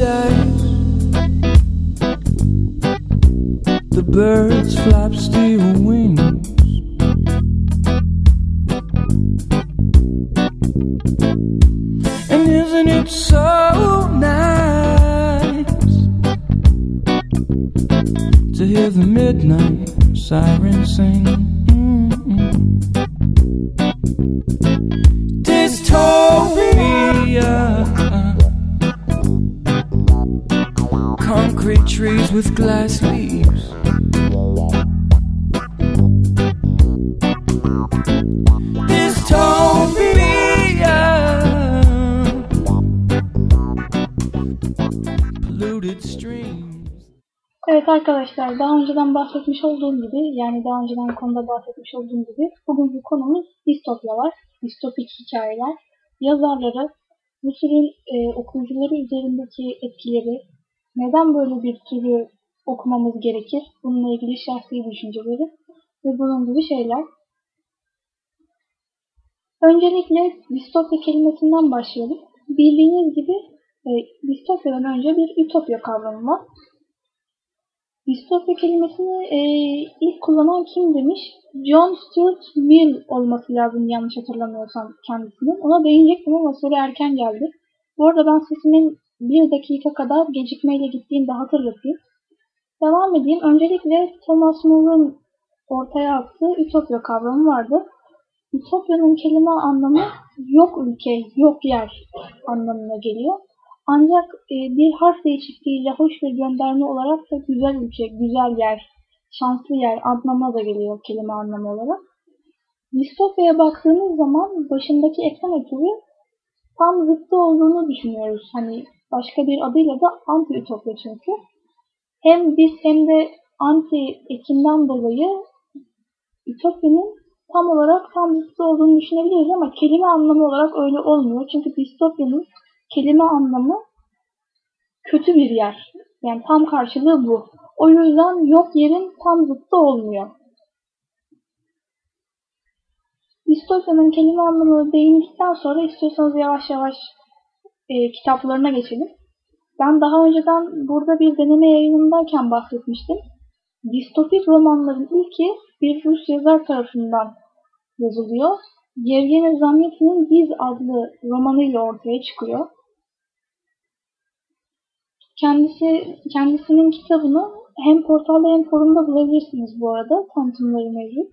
days, the birds flap steel wings. And isn't it so nice to hear the midnight siren sing? Dystopia, concrete trees with glass leaves. Dystopia, polluted streams. Evet arkadaşlar, daha önceden bahsetmiş olduğum gibi, yani daha önceden konuda bahsetmiş olduğum gibi, bugünkü konumuz distopyalar, distopik hikayeler, yazarları, bu türün okuyucuları üzerindeki etkileri, neden böyle bir türü okumamız gerekir, bununla ilgili şahsi düşünceleri ve bunun gibi şeyler. Öncelikle distopya kelimesinden başlayalım. Bildiğiniz gibi distopyadan önce bir ütopya kavramı var. Distopya kelimesini ilk kullanan kim demiş? John Stuart Mill olması lazım yanlış hatırlamıyorsam kendisinin. Ona değinecektim ama soru erken geldi. Bu arada ben sesimin 1 dakika kadar gecikmeyle gittiğini de hatırlatayım. Devam edeyim. Öncelikle Thomas More'un ortaya attığı ütopya kavramı vardı. Ütopyanın kelime anlamı yok ülke, yok yer anlamına geliyor. Ancak bir harf değişikliğiyle hoş bir gönderme olarak da güzel ülke, güzel yer, şanslı yer anlamına da geliyor kelime anlamı olarak. Distopya'ya baktığımız zaman başındaki ekran ötürü tam zıttı olduğunu düşünüyoruz. Hani başka bir adıyla da anti-ütopya çünkü. Hem biz hem de anti-ekinden dolayı ütopyanın tam olarak tam zıttı olduğunu düşünebiliriz ama kelime anlamı olarak öyle olmuyor. Çünkü distopyanın kelime anlamı kötü bir yer. Yani tam karşılığı bu. O yüzden yok yerin tam zıttı olmuyor. Distopyanın kelime anlamına değindikten sonra istiyorsanız yavaş yavaş kitaplarına geçelim. Ben daha önceden burada bir deneme yayınındayken bahsetmiştim. Distopik romanların ilki bir Rus yazar tarafından yazılıyor. Yevgeni Zamyatin'in Biz adlı romanıyla ortaya çıkıyor. Kendisinin kitabını hem portalda hem forumda bulabilirsiniz bu arada. Tanıtımları mevcut.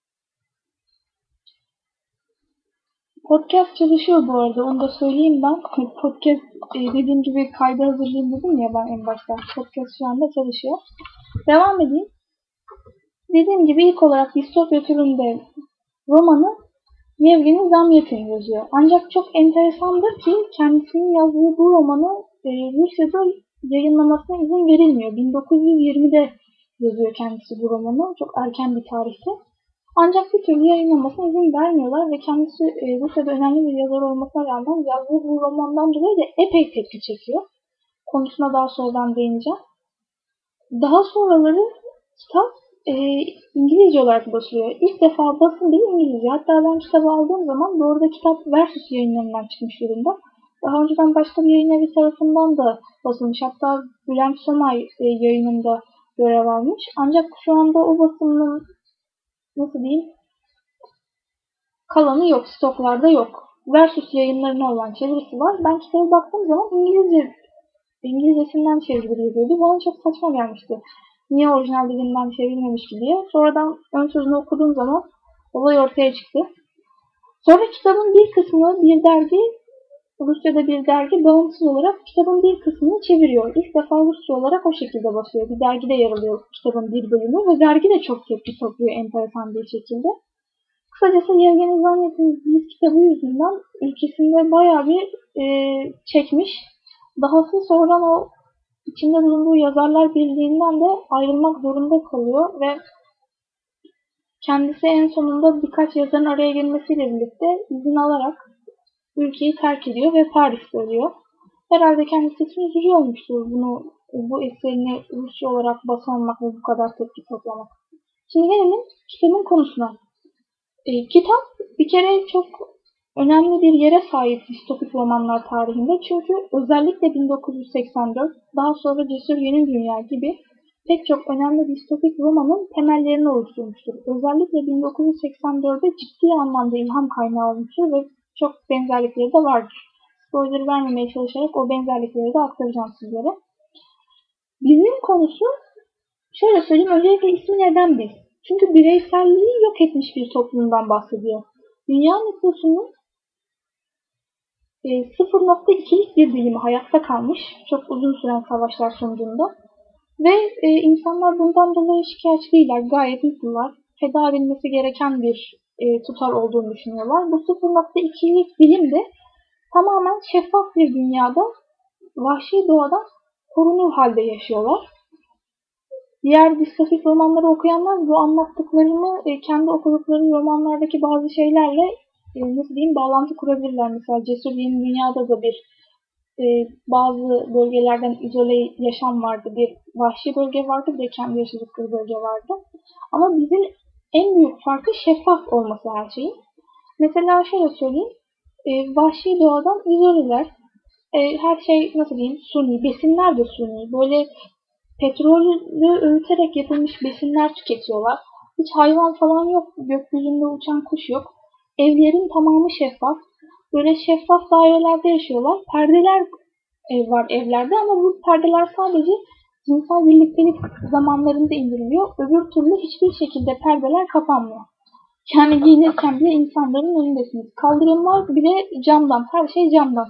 Podcast çalışıyor bu arada. Onu da söyleyeyim ben. Podcast dediğim gibi kayda hazırlayayım dedim ya ben en başta. Podcast şu anda çalışıyor. Devam edeyim. Dediğim gibi ilk olarak distopya türünde romanı Yevgeni Zamyatin yazıyor. Ancak çok enteresandır ki kendisinin yazdığı bu romanı Rusya'da yayınlamasına izin verilmiyor. 1920'de yazıyor kendisi bu romanı. Çok erken bir tarihte. Ancak bir türlü yayınlamasına izin vermiyorlar ve kendisi Rusya'da önemli bir yazar olmasına rağmen yazdığı bu romandan dolayı da epey tepki çekiyor. Konusuna daha sonradan değineceğim. Daha sonraları kitap İngilizce olarak basılıyor. İlk defa basın değil İngilizce. Hatta ben kitabı aldığım zaman bu arada kitap Versus yayınlarından çıkmış durumda. Daha önceden başka bir yayın evi tarafından da basılmış. Hatta Bülent Somay yayınında görev almış. Ancak şu anda o basımın nasıl diyeyim kalanı yok. Stoklarda yok. Versus yayınlarına olan çevirisi var. Ben kitaba baktığım zaman İngilizcesinden çeviriyordu. Bana çok saçma gelmişti. Niye orijinal dilinden çevrilmemiş ki diye. Sonradan ön sözünü okuduğum zaman olay ortaya çıktı. Sonra kitabın bir kısmını bir dergi, Rusya'da bir dergi bağımsız olarak kitabın bir kısmını çeviriyor. İlk defa Rusça olarak o şekilde basıyor. Bir dergide yer alıyor kitabın bir bölümü ve dergi de çok tepki topluyor enteresan bir şekilde. Kısacası Yevgeni Zamyatin'in Biz kitabı yüzünden ülkesinde bayağı bir çekmiş. Dahası sonradan o içinde bulunduğu Yazarlar Birliği'nden de ayrılmak zorunda kalıyor ve kendisi en sonunda birkaç yazarın araya gelmesiyle birlikte izin alarak ülkeyi terk ediyor ve Paris'te ölüyor. Herhalde kendisi için üzücü olmuştur bu eserini Rusça olarak basamamak ve bu kadar tepki toplamak. Şimdi gelelim kitabın konusuna. Kitap bir kere çok önemli bir yere sahip distopik romanlar tarihinde. Çünkü özellikle 1984, daha sonra Cesur Yeni Dünya gibi pek çok önemli distopik romanın temellerini oluşturmuştur. Özellikle 1984'de ciddi anlamda ilham kaynağı olmuştur ve çok benzerlikleri de vardır. Spoiler vermemeye çalışarak o benzerlikleri de aktaracağım sizlere. Bizim konusu, şöyle söyleyeyim, öncelikle ismi neden biz? Çünkü bireyselliği yok etmiş bir toplumdan bahsediyor. Dünya nüfusunun 0.2'lik bir dilimi hayatta kalmış, çok uzun süren savaşlar sonucunda. Ve insanlar bundan dolayı şikayetçi değiller, gayet mutlular. Feda edilmesi gereken bir tutar olduğunu düşünüyorlar. Bu 0.2'lik dilim de tamamen şeffaf bir dünyada vahşi doğadan korunur halde yaşıyorlar. Diğer distopik romanları okuyanlar bu anlattıklarımı kendi okudukları romanlardaki bazı şeylerle nasıl diyeyim, bağlantı kurabilirler. Mesela Cesur Yeni Dünya'da da bir bazı bölgelerden izole yaşam vardı. Bir vahşi bölge vardı, bir de kendi yaşadıkları bölge vardı. Ama bizim en büyük farkı şeffaf olması her şeyin. Mesela şöyle söyleyeyim, vahşi doğadan izoleler. Her şey nasıl diyeyim, suni, besinler de suni. Böyle petrollü öğüterek yapılmış besinler tüketiyorlar. Hiç hayvan falan yok, gökyüzünde uçan kuş yok. Evlerin tamamı şeffaf. Böyle şeffaf dairelerde yaşıyorlar. Perdeler var evlerde ama bu perdeler sadece cinsel birliktelik zamanlarında indiriliyor. Öbür türlü hiçbir şekilde perdeler kapanmıyor. Yani giyinirken bile insanların önündesiniz. Kaldırımlar bile camdan, her şey camdan.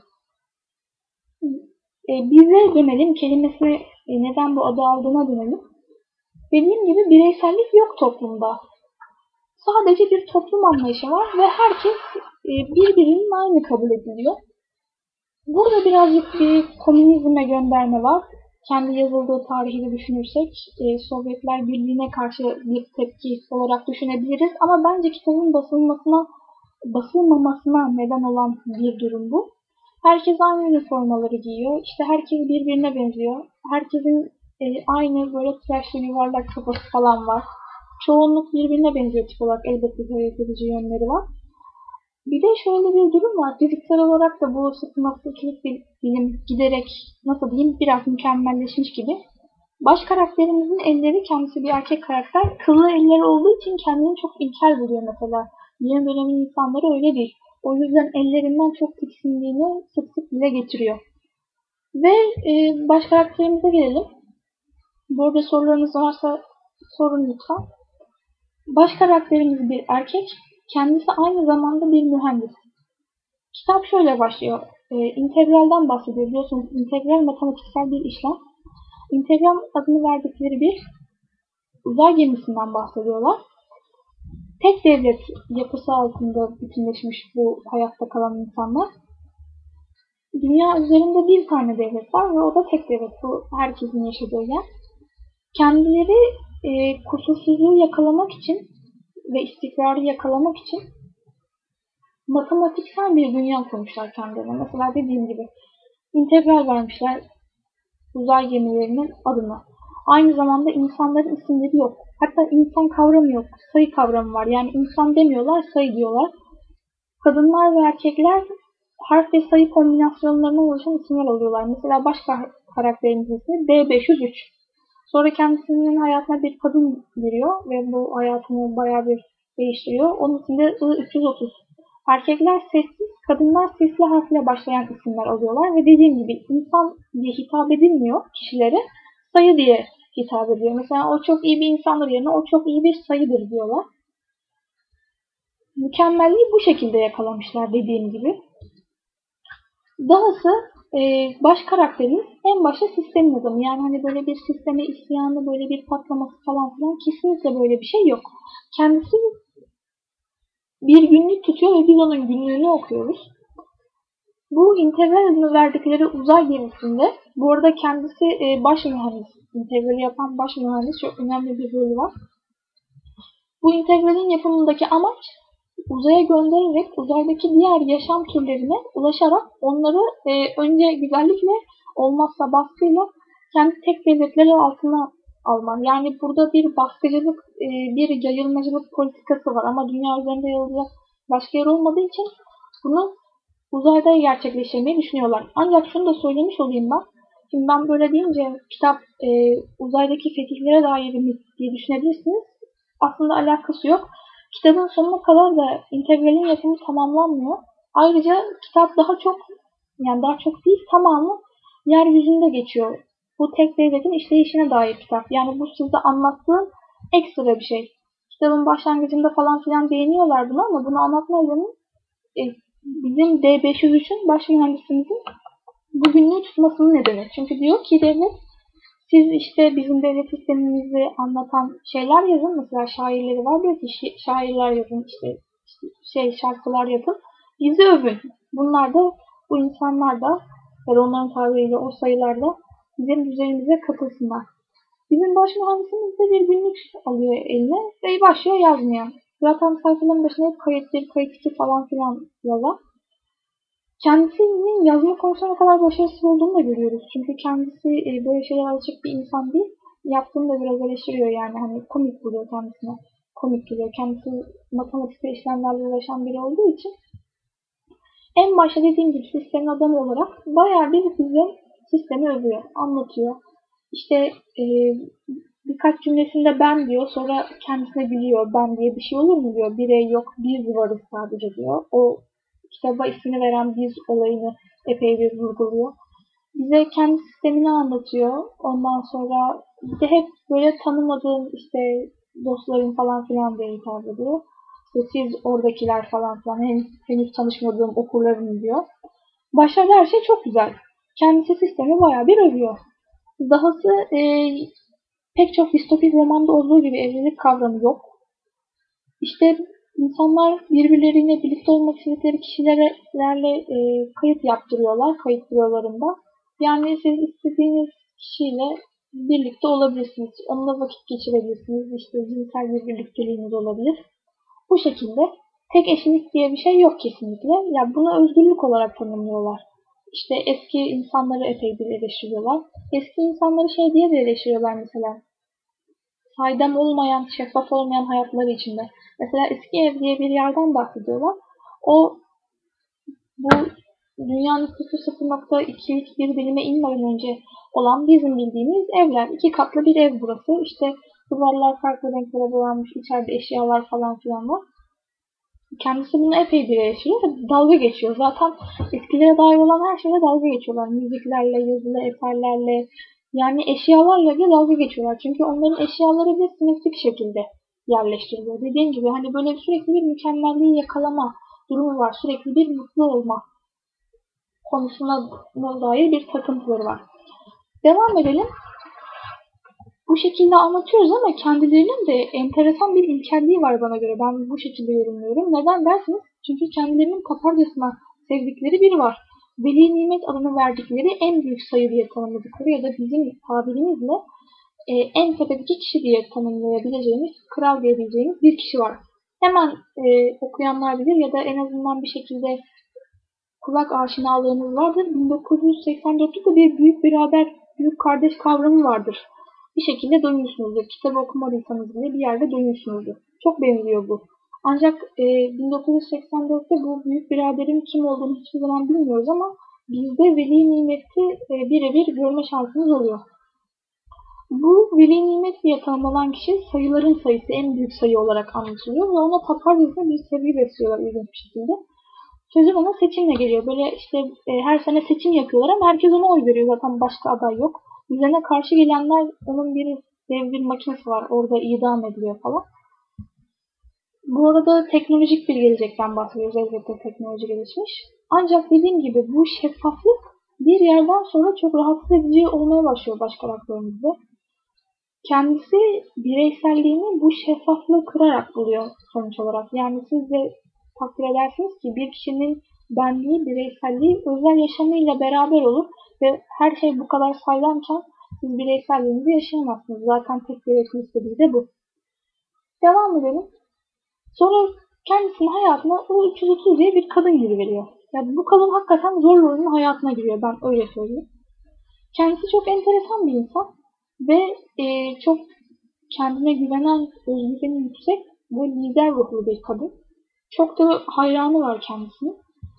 Bize dönelim, kelimesi neden bu adı aldığına dönelim. Dediğim gibi bireysellik yok toplumda. Sadece bir toplum anlayışı var ve herkes birbirinin aynı kabul ediliyor. Burada birazcık bir komünizme gönderme var. Kendi yazıldığı tarihi de düşünürsek Sovyetler Birliği'ne karşı bir tepki olarak düşünebiliriz. Ama bence kitabın basılmamasına neden olan bir durum bu. Herkes aynı üniformaları giyiyor. İşte herkes birbirine benziyor. Herkesin aynı böyle tıraşlı yuvarlak kafası falan var. Çoğunluk birbirine benziyor tip olarak. Elbette hayret edici yönleri var. Bir de şöyle bir durum var. Fiziksel olarak da bu 0.2'lik bir bilim giderek, nasıl diyeyim, biraz mükemmelleşmiş gibi. Baş karakterimizin elleri, kendisi bir erkek karakter, kıllı elleri olduğu için kendini çok ilkel buluyor mesela. Yeni dönemin insanları öyle değil. O yüzden ellerinden çok tiksindiğini sık sık dile getiriyor. Ve baş karakterimize gelelim. Bu arada sorularınız varsa sorun lütfen. Baş karakterimiz bir erkek, kendisi aynı zamanda bir mühendis. Kitap şöyle başlıyor. İntegralden bahsediyor. Biliyorsunuz integral matematiksel bir işlem. İntegral adını verdikleri bir uzay gemisinden bahsediyorlar. Tek devlet yapısı altında bütünleşmiş bu hayatta kalan insanlar. Dünya üzerinde bir tane devlet var ve o da tek devlet. Bu herkesin yaşadığı yer. Kendileri kusursuzluğu yakalamak için ve istikrarı yakalamak için matematiksel bir dünya kurmuşlar kendilerine. Mesela dediğim gibi integral vermişler uzay gemilerinin adını. Aynı zamanda insanların isimleri yok. Hatta insan kavramı yok. Sayı kavramı var. Yani insan demiyorlar, sayı diyorlar. Kadınlar ve erkekler harf ve sayı kombinasyonlarından oluşan isimler alıyorlar. Mesela baş karakterimizin ismi D503. Sonra kendisinin hayatına bir kadın giriyor ve bu hayatını bayağı bir değiştiriyor. Onun için de I330. Erkekler sessiz, kadınlar sesli harfle başlayan isimler alıyorlar ve dediğim gibi insan diye hitap edilmiyor kişilere, sayı diye hitap ediyor. Mesela o çok iyi bir insandır yerine o çok iyi bir sayıdır diyorlar. Mükemmelliği bu şekilde yakalamışlar dediğim gibi. Dahası baş karakterimiz en başta sistemin adamı. Yani hani böyle bir sisteme isyanı, böyle bir patlaması falan filan kesinlikle böyle bir şey yok. Kendisi bir günlük tutuyor ve biz onun günlüğünü okuyoruz. Bu integral adını verdikleri uzay gemisinde, bu arada kendisi baş mühendis, integrali yapan baş mühendis, çok önemli bir rolü var. Bu integralin yapımındaki amaç uzaya göndererek uzaydaki diğer yaşam türlerine ulaşarak onları önce güzellikle olmazsa baskıyla kendi tek devletleri altına alman. Yani burada bir baskıcılık, bir yayılmacılık politikası var ama dünya üzerinde yayılacak başka yer olmadığı için Bunu uzayda gerçekleştirmeyi düşünüyorlar. Ancak şunu da söylemiş olayım ben. Şimdi ben böyle deyince kitap uzaydaki fetihlere dair bir mit diye düşünebilirsiniz. Aslında alakası yok. Kitabın sonuna kadar da integralin yapımı tamamlanmıyor. Ayrıca kitap daha çok, yani daha çok değil, tamamı yeryüzünde geçiyor. Bu tek devletin işleyişine dair kitap. Yani bu size anlattığım ekstra bir şey. Kitabın başlangıcında falan filan değiniyorlar buna ama bunu anlatma nedeni bizim D503'ün baş mühendisimizin bu günlüğü tutmasının nedeni. Çünkü diyor ki devlet, siz işte bizim devlet sistemimizi anlatan şeyler yazın. Mesela şairleri var, diyor ki şairler yazın, işte şarkılar yapın. Bizi övün. Bunlar da, bu insanlar da ya da onların tabiriyle o sayılarda bizim düzenimize katılsınlar. Bizim baş mühendisimiz de bir günlük alıyor eline ve başlıyor yazmaya. Zaten sayfaların başında hep kayıt 1, kayıt 2 falan filan yazar. Kendisinin yazma konusunda kadar başarısız olduğunu da görüyoruz. Çünkü kendisi böyle şeylere alışık bir insan değil. Yaptığını da biraz eleştiriyor yani. Hani komik buluyor kendisine. Komik geliyor. Kendisi matematikte işlemlerle uğraşan biri olduğu için. En başta dediğim gibi sistemin adamı olarak bayağı bir bize sistemi övüyor. Anlatıyor. İşte birkaç cümlesinde ben diyor. Sonra kendisine gülüyor. Ben diye bir şey olur mu diyor. Birey yok. Biz varız sadece diyor. O kitaba ismini veren biz olayını epey bir vurguluyor. Bize kendi sistemini anlatıyor. Ondan sonra bize hep böyle tanımadığım işte dostlarım falan filan diye hitap ediyor. İşte siz oradakiler falan filan henüz tanışmadığım okurlarım diyor. Başlarda her şey çok güzel. Kendisi sistemi bayağı bir övüyor. Dahası pek çok distopik romanda olduğu gibi evlilik kavramı yok. İşte insanlar birbirleriyle birlikte olmak istedikleri kişilerle kayıt yaptırıyorlar, kayıt bürolarında. Yani siz istediğiniz kişiyle birlikte olabilirsiniz. Onunla vakit geçirebilirsiniz. İşte cinsel bir birlikteliğiniz olabilir. Bu şekilde tek eşlilik diye bir şey yok kesinlikle. Ya bunu özgürlük olarak tanımlıyorlar. İşte eski insanları epey bir eleştiriyorlar. Eski insanları şey diye de eleştiriyorlar mesela. Saydam olmayan, şeffaf olmayan hayatları içinde. Mesela eski ev diye bir yerden bahsediyorlar. O bu dünya nüfusu 0.231 bilime inmeden önce olan bizim bildiğimiz evler. 2 katlı bir ev burası. İşte duvarlar farklı renklere boyanmış, içeride eşyalar falan filan var. Kendisi bunu epey bir eleştiriyor ve dalga geçiyor. Zaten eskilere dair olan her şeyle dalga geçiyorlar. Müziklerle, yazılı eserlerle, yani eşyalarla bile dalga geçiyorlar. Çünkü onların eşyaları bile simetrik şekilde yerleştiriliyor. Dediğim gibi hani böyle sürekli bir mükemmelliği yakalama durumu var. Sürekli bir mutlu olma konusuna dair bir takıntıları var. Devam edelim. Bu şekilde anlatıyoruz ama kendilerinin de enteresan bir ilkelliği var bana göre. Ben bu şekilde yorumluyorum. Neden dersiniz? Çünkü kendilerinin taparcasına sevdikleri biri var. Veli nimet adını verdikleri en büyük sayı diye tanımladıkları ya da bizim tabirimizle en tepedeki kişi diye tanımlayabileceğimiz, kral diyebileceğimiz bir kişi var. Hemen okuyanlar bilir ya da en azından bir şekilde kulak aşinalığınız vardır. 1984'te de bir büyük beraber, büyük kardeş kavramı vardır. Bir şekilde duymuşsunuzdur. Kitabı okumadıysanız bile bir yerde duymuşsunuzdur. Çok benziyor bu. Ancak 1984'te bu büyük biraderin kim olduğunu hiçbir zaman bilmiyoruz ama bizde veli nimeti birebir görme şansımız oluyor. Bu veli nimet diye tanımlanan kişi sayıların sayısı en büyük sayı olarak anlatılıyor ve ona taparcasına bir sevgi besliyorlar ilginç bir şekilde. Sözüm ona seçimle geliyor. Böyle işte her sene seçim yapıyorlar ama herkes ona oy veriyor. Zaten başka aday yok. Üzerine karşı gelenler, onun bir dev bir makinesi var. Orada idam ediliyor falan. Bu arada teknolojik bir gelecekten bahsediyoruz. Elbette teknoloji gelişmiş. Ancak dediğim gibi bu şeffaflık bir yerden sonra çok rahatsız edici olmaya başlıyor baş karakterimizde. Kendisi bireyselliğini bu şeffaflığı kırarak buluyor sonuç olarak. Yani siz de takdir edersiniz ki bir kişinin benliği, bireyselliği özel yaşamıyla beraber olur ve her şey bu kadar saydamken siz bireyselliğinizi yaşayamazsınız. Zaten tek devletin istediği de bu. Devam edelim. Sonra kendisinin hayatına o 330 diye bir kadın giriveriyor. Yani bu kadın hakikaten zor rolünün hayatına giriyor. Ben öyle söyleyeyim. Kendisi çok enteresan bir insan ve çok kendine güvenen, özgüveni yüksek ve lider ruhlu bir kadın. Çok da hayranı var kendisine.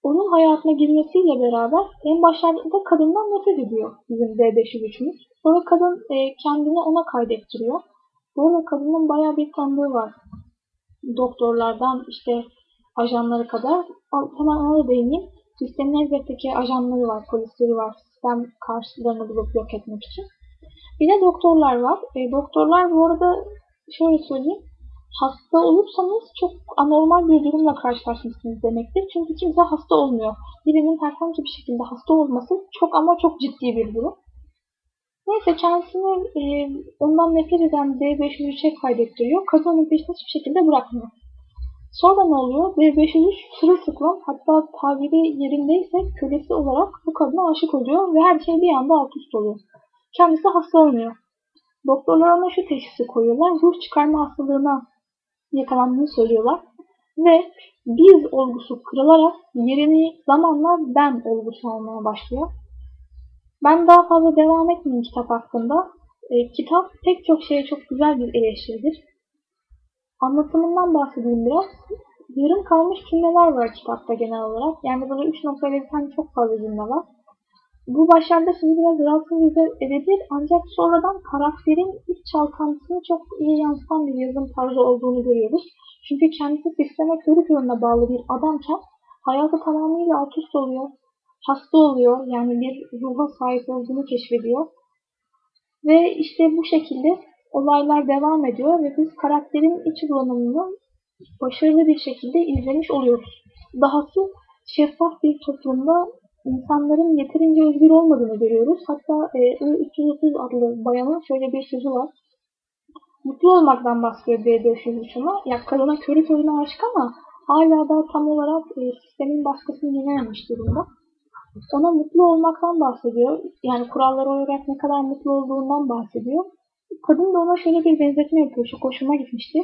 Onun hayatına girmesiyle beraber en başlarda kadından nefret ediyor bizim D503'ümüz. Sonra kadın kendini ona kaydettiriyor. Bu arada kadının bayağı bir tanıdığı var. Doktorlardan işte ajanlara kadar. Hemen ona da değineyim. Sistemin elbette ajanları var, polisleri var. Sistem karşılarını bulup yok etmek için. Bir de doktorlar var. Doktorlar bu arada şöyle söyleyeyim. Hasta olursanız çok anormal bir durumla karşılaşmışsınız demektir. Çünkü kimse hasta olmuyor. Birinin herhangi bir şekilde hasta olması çok ama çok ciddi bir durum. Neyse kendisini ondan nefret eden D503'e kaydettiriyor. Kadının peşini hiçbir şekilde bırakmıyor. Sonra ne oluyor? D503 sırılsıklam, hatta tabiri yerindeyse kölesi olarak bu kadına aşık oluyor ve her şey bir anda alt üst oluyor. Kendisi hasta olmuyor. Doktorlar ona şu teşhisi koyuyorlar. Ruh çıkarma hastalığına yakalandığını söylüyorlar. Ve biz olgusu kırılarak yerini zamanla ben olgusu almaya başlıyor. Ben daha fazla devam etmeyeyim kitap hakkında. Kitap pek çok şeye çok güzel bir eleştiridir. Anlatımından bahsedeyim biraz. Yarım kalmış cümleler var kitapta genel olarak. Yani böyle 3 noktayla biten çok fazla cümle var. Bu başlarda sizi biraz rahatsız edebilir ancak sonradan karakterin iç çalkantısını çok iyi yansıtan bir yazım tarzı olduğunu görüyoruz. Çünkü kendisi sisteme körü körüne bağlı bir adamken hayatı tamamıyla alt üst oluyor. Hasta oluyor, yani bir ruha sahip olduğunu keşfediyor. Ve işte bu şekilde olaylar devam ediyor ve biz karakterin iç bulanımını başarılı bir şekilde izlemiş oluyoruz. Dahası şeffaf bir toplumda insanların yeterince özgür olmadığını görüyoruz. Hatta I-330 adlı bayanın şöyle bir sözü var. Mutlu olmaktan bahsediyor D503'üne. Ya kadına körü körüne aşık ama hala da tam olarak sistemin baskısını yenememiş durumda. Ona mutlu olmaktan bahsediyor. Yani kurallara uyarak ne kadar mutlu olduğundan bahsediyor. Kadın da ona şöyle bir benzetme yapıyor. Çok hoşuma gitmişti.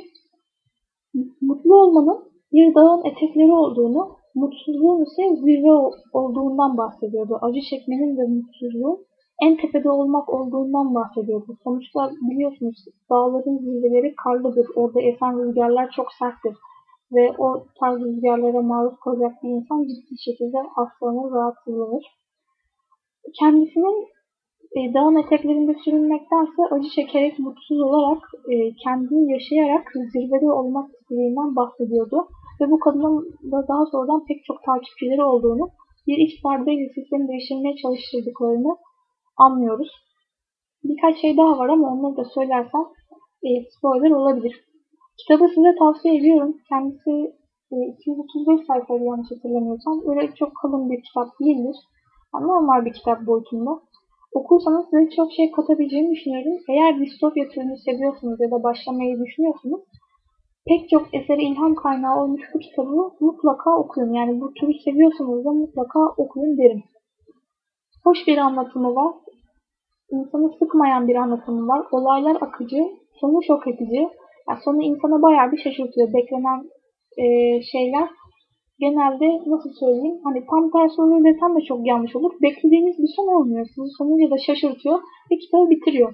Mutlu olmanın bir dağın etekleri olduğunu, mutsuzluğun ise zirve olduğundan bahsediyordu. Acı çekmenin ve mutsuzluğun en tepede olmak olduğundan bahsediyordu. Sonuçta biliyorsunuz dağların zirveleri karlıdır. Orada esen rüzgarlar çok serttir. Ve o tarz rüzgarlara maruz kalacak bir insan ciddi şekilde hastalanır, rahatsızlanır. Kendisinin dağın eteklerinde sürünmektense acı çekerek, mutsuz olarak, kendini yaşayarak zirvede olmak istediğinden bahsediyordu. Ve bu kadının da daha sonradan pek çok takipçileri olduğunu, bir iç darbeyle sistemi değiştirmeye çalıştırdıklarını anlıyoruz. Birkaç şey daha var ama onları da söylersem spoiler olabilir. Kitabı size tavsiye ediyorum. Kendisi 235 sayfaydı yanlış hatırlamıyorsam. Öyle çok kalın bir kitap değildir. Yani normal bir kitap boyutunda. Okursanız size çok şey katabileceğini düşünüyorum. Eğer distopya türünü seviyorsunuz ya da başlamayı düşünüyorsunuz, pek çok eseri ilham kaynağı olmuş bu kitabı mutlaka okuyun. Yani bu türü seviyorsanız da mutlaka okuyun derim. Hoş bir anlatımı var. İnsanı sıkmayan bir anlatımı var. Olaylar akıcı, sonu şok edici. Yani sonu insana bayağı bir şaşırtıyor. Beklenen şeyler genelde nasıl söyleyeyim, hani tam tersi oluyor desem de çok yanlış olur. Beklediğiniz bir son olmuyor. Sizi sonunca da şaşırtıyor ve kitabı bitiriyor.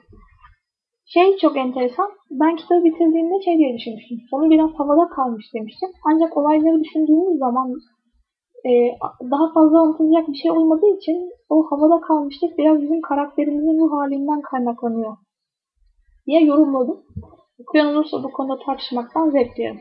Çok enteresan. Ben kitabı bitirdiğimde diye düşünmüştüm. Sonu biraz havada kalmış demiştim. Ancak olayları düşündüğümüz zaman daha fazla anlatılacak bir şey olmadığı için o havada kalmışlık biraz bizim karakterimizin ruh halinden kaynaklanıyor diye yorumladım. Okuyan olursa bu konuda tartışmaktan zevk duyarım.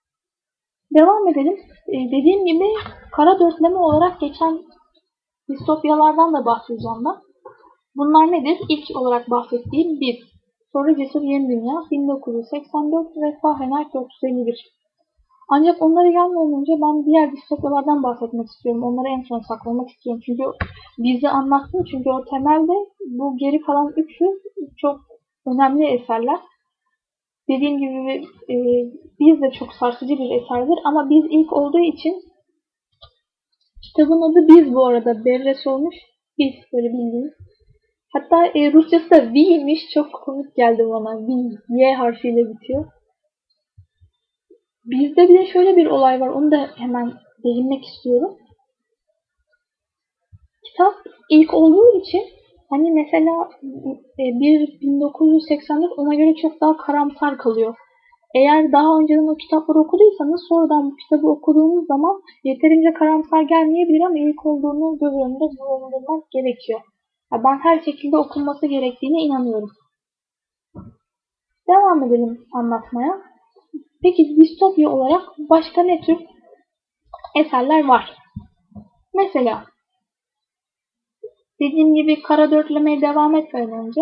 Devam edelim. Dediğim gibi kara dörtleme olarak geçen distopyalardan da bahsedeceğim ben. Bunlar nedir? İlk olarak bahsettiğim Biz. Sonra Cesur Yeni Dünya 1984 ve Fahrenheit 451. Ancak onlara gelmeden önce ben diğer distopyalardan bahsetmek istiyorum. Onları en son saklamak istiyorum. Çünkü Biz'i anlattım. Çünkü o temelde bu geri kalan üçü çok önemli eserler. Dediğim gibi Biz de çok sarsıcı bir eserdir ama Biz ilk olduğu için kitabın adı Biz bu arada. Berres olmuş. Biz böyle bildiğin. Hatta Rusçası da V'ymiş. Çok komik geldi bana. V, Y harfiyle bitiyor. Bizde bir de şöyle bir olay var. Onu da hemen değinmek istiyorum. Kitap ilk olduğu için hani mesela 1984 ona göre çok daha karamsar kalıyor. Eğer daha önceden o kitapları okuduysanız sonradan bu kitabı okuduğunuz zaman yeterince karamsar gelmeyebilir ama ilk olduğunu göz önünde bulundurmak gerekiyor. Ben her şekilde okunması gerektiğine inanıyorum. Devam edelim anlatmaya. Peki distopya olarak başka ne tür eserler var? Mesela dediğim gibi kara dörtlemeye devam etmeden önce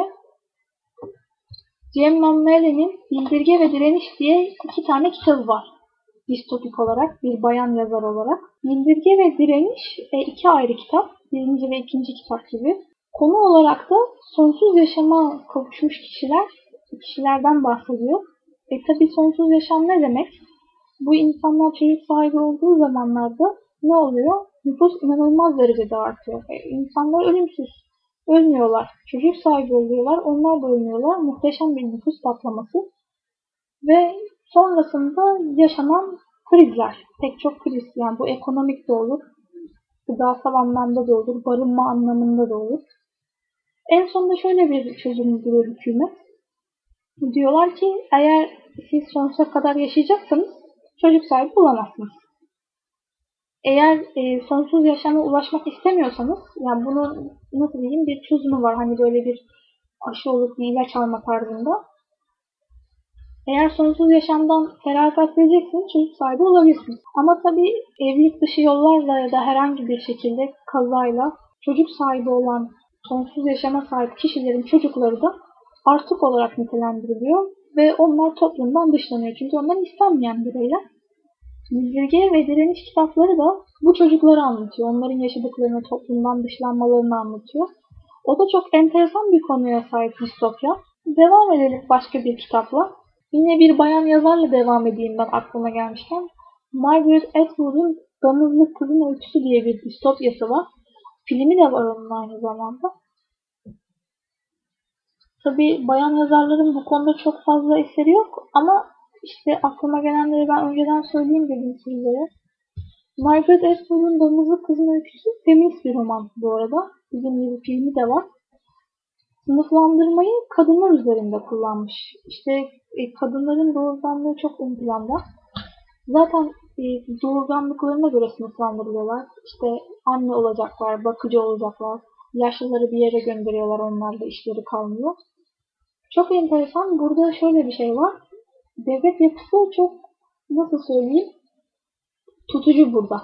Gemma Melle'nin Bildirge ve Direniş diye 2 tane kitabı var. Distopik olarak, bir bayan yazar olarak. Bildirge ve Direniş 2 ayrı kitap. Birinci ve ikinci kitap gibi. Konu olarak da sonsuz yaşama kavuşmuş kişilerden bahsediyor. Tabii sonsuz yaşam ne demek? Bu insanlar çocuk sahibi olduğu zamanlarda ne oluyor? Nüfus inanılmaz derecede artıyor. İnsanlar ölümsüz. Ölmüyorlar. Çocuk sahibi oluyorlar. Onlar da ölmüyorlar. Muhteşem bir nüfus patlaması. Ve sonrasında yaşanan krizler. Pek çok kriz. Yani bu ekonomik de olur. Gıdasal anlamda da olur. Barınma anlamında da olur. En sonunda şöyle bir çözüm buluyor hükümet. Diyorlar ki eğer siz sonsuza kadar yaşayacaksanız çocuk sahibi olamazsınız. Eğer sonsuz yaşama ulaşmak istemiyorsanız, yani bunun nasıl diyeyim bir çözümü var. Hani böyle bir aşı olup bir ilaç alma tarzında. Eğer sonsuz yaşamdan feragat edeceksiniz, çocuk sahibi olabilirsiniz. Ama tabii evlilik dışı yollarla ya da herhangi bir şekilde kazayla çocuk sahibi olan sonsuz yaşama sahip kişilerin çocukları da artık olarak nitelendiriliyor ve onlar toplumdan dışlanıyor. Çünkü onlar istenmeyen bireyler. Bildirge ve Direniş kitapları da bu çocukları anlatıyor. Onların yaşadıklarını, toplumdan dışlanmalarını anlatıyor. O da çok enteresan bir konuya sahip distopya. Devam edelim başka bir kitapla. Yine bir bayan yazarla devam edeyim ben aklıma gelmişken. Margaret Atwood'un Damızlık Kızın Öyküsü diye bir distopyası var. Filmi de var onun aynı zamanda. Tabii bayan yazarların bu konuda çok fazla eseri yok ama işte aklıma gelenleri ben önceden söyleyeyim dedim sizlere. Margaret Atwood'un Damızlık Kızın Öyküsü feminist bir roman bu arada. Bizim gibi filmi de var. Sınıflandırmayı kadınlar üzerinde kullanmış. İşte kadınların doğurganlığı çok ön planda. Zaten doğurganlıklarına göre sınıflandırılıyorlar. İşte anne olacaklar, bakıcı olacaklar, yaşlıları bir yere gönderiyorlar, onlarla işleri kalmıyor. Çok enteresan. Burada şöyle bir şey var. Devlet yapısı çok, nasıl söyleyeyim, tutucu burada.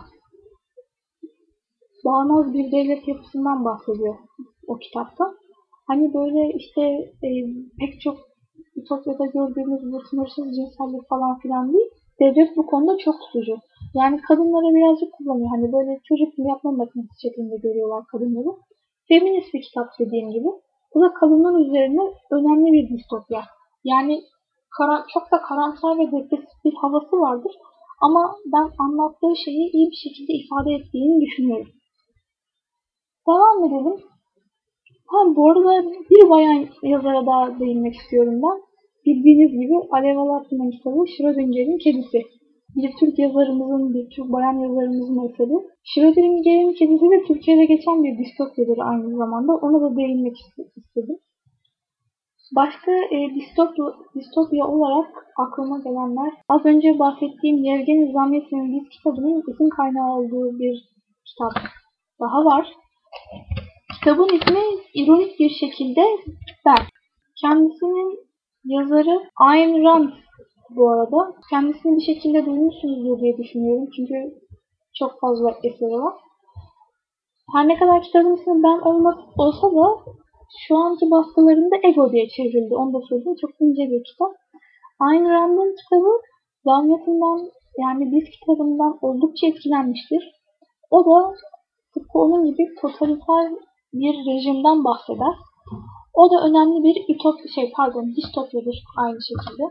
Bağnaz bir devlet yapısından bahsediyor o kitapta. Hani böyle işte pek çok Ütopya'da gördüğümüz bu sınırsız cinsellik falan filan değil. Devlet bu konuda çok tutucu. Yani kadınları birazcık kullanıyor. Hani böyle çocuk yapma makinesi şeklinde görüyorlar kadınları. Feminist bir kitap dediğim gibi. Bu da kadınlar üzerine önemli bir distopya. Yani çok da karamsar ve depresif bir havası vardır. Ama ben anlattığı şeyi iyi bir şekilde ifade ettiğini düşünüyorum. Devam edelim. Bu arada bir bayan yazara daha değinmek istiyorum ben. Bildiğiniz gibi Alev Alatlı'nın kitabı Schrödinger'in Kedisi. Bir Türk yazarımızın, bir Türk bayan yazarımızın eseri. Schrödinger'in Kedisi de Türkiye'de geçen bir distopyadır aynı zamanda. Ona da değinmek istedim. Başka distopya olarak aklıma gelenler, az önce bahsettiğim Yevgeni Zamyatin'in Biz kitabının isim kaynağı olduğu bir kitap daha var. Kitabın ismi ironik bir şekilde Ben. Kendisinin yazarı Ayn Rand bu arada. Kendisini bir şekilde duymuşsunuzdur diye düşünüyorum. Çünkü çok fazla eseri var. Her ne kadar kitabın ismi Ben olsa da şu anki baskılarında Ego diye çevrildi. Onu da söyleyeyim. Çok ince bir kitap. Ayn Rand'ın kitabı Zamyatin'den, yani Biz kitabından oldukça etkilenmiştir. O da tıpkı onun gibi totaliter bir rejimden bahseder. O da önemli bir distopyadır aynı şekilde.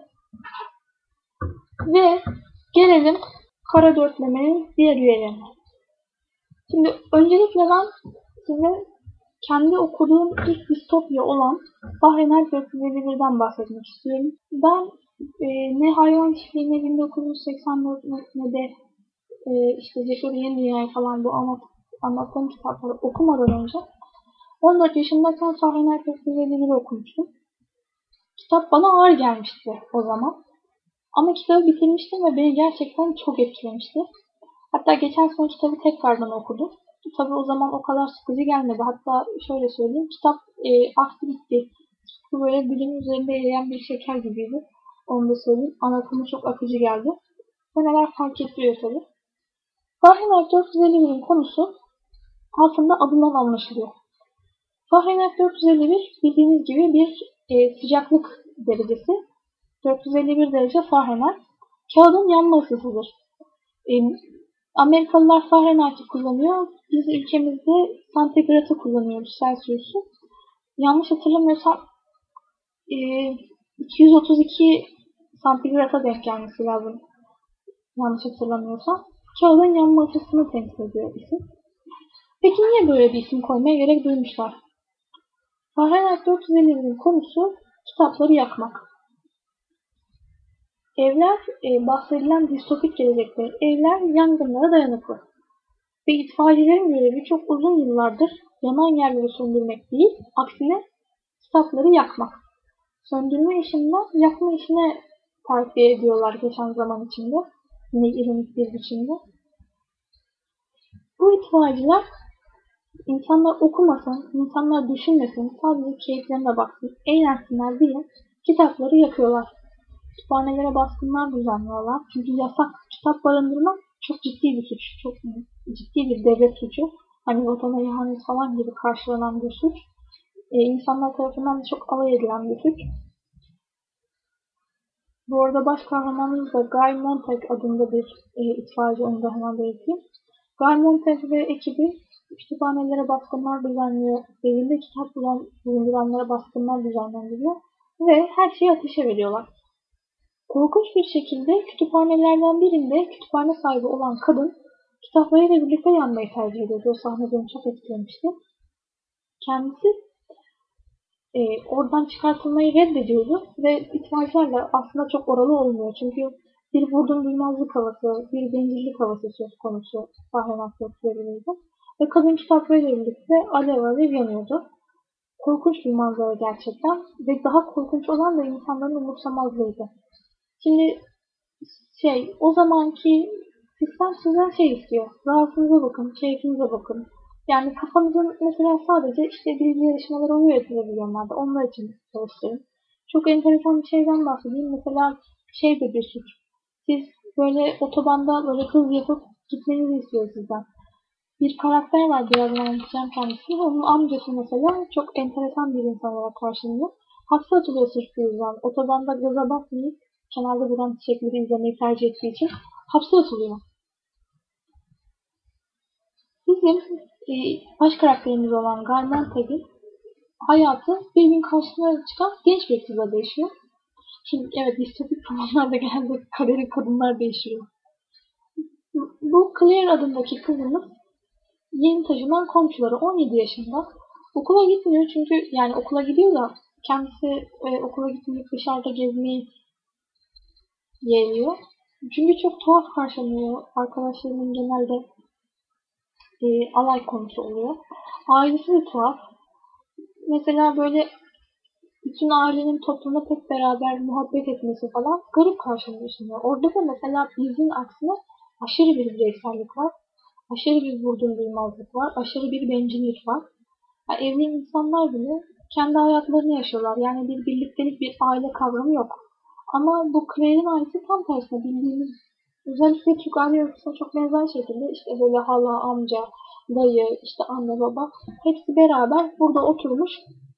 Ve gelelim Kara Dörtleme'nin diğer üyelerine. Şimdi öncelikle ben size kendi okuduğum ilk distopya olan Fahrenheit 451'den bahsetmek istiyorum. Ben ne Hayvan Çiftliği ne 1984 ne de işte Cesur Yeni Dünya'yı falan bu anlattığım kitapları okumadan önce 14 yaşındayken Fahrenheit 451'i okumuştum. Kitap bana ağır gelmişti o zaman. Ama kitabı bitirmiştim ve beni gerçekten çok etkilemişti. Hatta geçen sene kitabı tekrardan okudum. Tabii o zaman o kadar sıkıcı gelmedi. Hatta şöyle söyleyeyim, kitap aktı gitti. Bu böyle bilim üzerinde eriyen bir şeker gibiydi. Onu da söyleyeyim. Anlatımı çok akıcı geldi. Bu neler fark ettiriyor tabii. Fahrenheit 451'in konusu altında adından anlaşılıyor. Fahrenheit 451 bildiğiniz gibi bir sıcaklık derecesi. 451 derece Fahrenheit. Kağıdın yanma ısısıdır. E, Amerikalılar Fahrenheit'i kullanıyor. Biz ülkemizde santigratı kullanıyoruz, Celsius'u. Yanlış hatırlamıyorsam 232 santigrata denk gelmesi lazım. Yanlış hatırlamıyorsam. Kağıdın yanma ısısını temsil ediyor isim. Peki niye böyle bir isim koymaya gerek duymuşlar? Fahrenheit 451'in konusu kitapları yakmak. Evler, bahsedilen distopik gelecekte evler yangınlara dayanıklı. Ve itfaiyelerin görevi çok uzun yıllardır yanan yerleri söndürmek değil, aksine kitapları yakmak. Söndürme işinden yakma işine terfi ediyorlar geçen zaman içinde. Yine ironik bir biçimde. Bu itfaiyeciler insanlar okumasın, insanlar düşünmesin, sadece keyiflerine baksın, eğlensinler diye kitapları yakıyorlar. Kütüphanelere baskınlar düzenliyorlar. Çünkü yasak kitap barındırmak çok ciddi bir suç. Çok ciddi bir devlet suçu. Hani vatana ihanet falan gibi karşılanan bir suç. İnsanlar tarafından çok alay edilen bir suç. Bu arada baş kahramanımız da Guy Montag adında bir itfaiyeci, onu da hemen belirteyim. Guy Montag ve ekibi kütüphanelere baskınlar düzenliyor. Evinde kitap bulunduranlara baskınlar düzenlendiriyor. Ve her şeyi ateşe veriyorlar. Korkunç bir şekilde kütüphanelerden birinde kütüphane sahibi olan kadın kitaplarıyla birlikte yanmayı tercih ediyordu. O sahne beni çok etkilemişti. Kendisi oradan çıkartılmayı reddediyordu ve itfaiyecilerle aslında çok oralı olmuyor. Çünkü bir vurdum duymazlık havası, bir bencillik havası söz konusu Fahrenheit 451'de. Ve kadın kitaplarıyla birlikte alev alev yanıyordu. Korkunç bir manzara gerçekten ve daha korkunç olan da insanların umursamazlığıydı. Şimdi o zamanki sistem sizden istiyor. Rahatınıza bakın, keyfinize bakın. Yani kafanızın mesela sadece işte bilgi yarışmaları oluyor ya televizyonlarda. Onlar için çalıştırın. Çok enteresan bir şeyden bahsedeyim. Mesela de bir suç. Siz böyle otobanda böyle hız yapıp gitmenizi istiyor sizden. Bir karakter var, birazdan anlatacağım kendisini. Onun amcası mesela çok enteresan bir insan olarak karşılıyor. Hapse atılıyor sırf bu yüzden. Otobanda gaza basmayıp kenarda duran çiçekleri izlemeyi tercih ettiği için hapse atılıyor. Bizim baş karakterimiz olan Guy Montag'in hayatı bir gün karşısına çıkan genç bir kızla değişiyor. Şimdi evet, distopik romanlarda genelde kaderi kadınlar değişiyor. Bu Claire adındaki kızımız yeni taşınan komşuları 17 yaşında. Okula gitmiyor çünkü yani okula gidiyor da kendisi okula gitmeyip dışarıda gezmeyi yeğliyor. Çünkü çok tuhaf karşılanıyor. Arkadaşlarının genelde alay konusu oluyor. Ailesi de tuhaf. Mesela böyle bütün ailenin toplumda pek beraber muhabbet etmesi falan garip karşılanıyor. Orada da mesela bizim aksine aşırı bir bireysellik var. Aşırı bir vurdum duymazlık var. Aşırı bir bencillik var. Yani evli insanlar bile kendi hayatlarını yaşıyorlar. Yani bir birliktelik, bir aile kavramı yok. Ama bu Claire'in ailesi tam tersine bildiğimiz, özellikle Türk aile yapısına çok benzer şekilde işte böyle hala, amca, dayı, işte anne, baba hepsi beraber burada oturmuş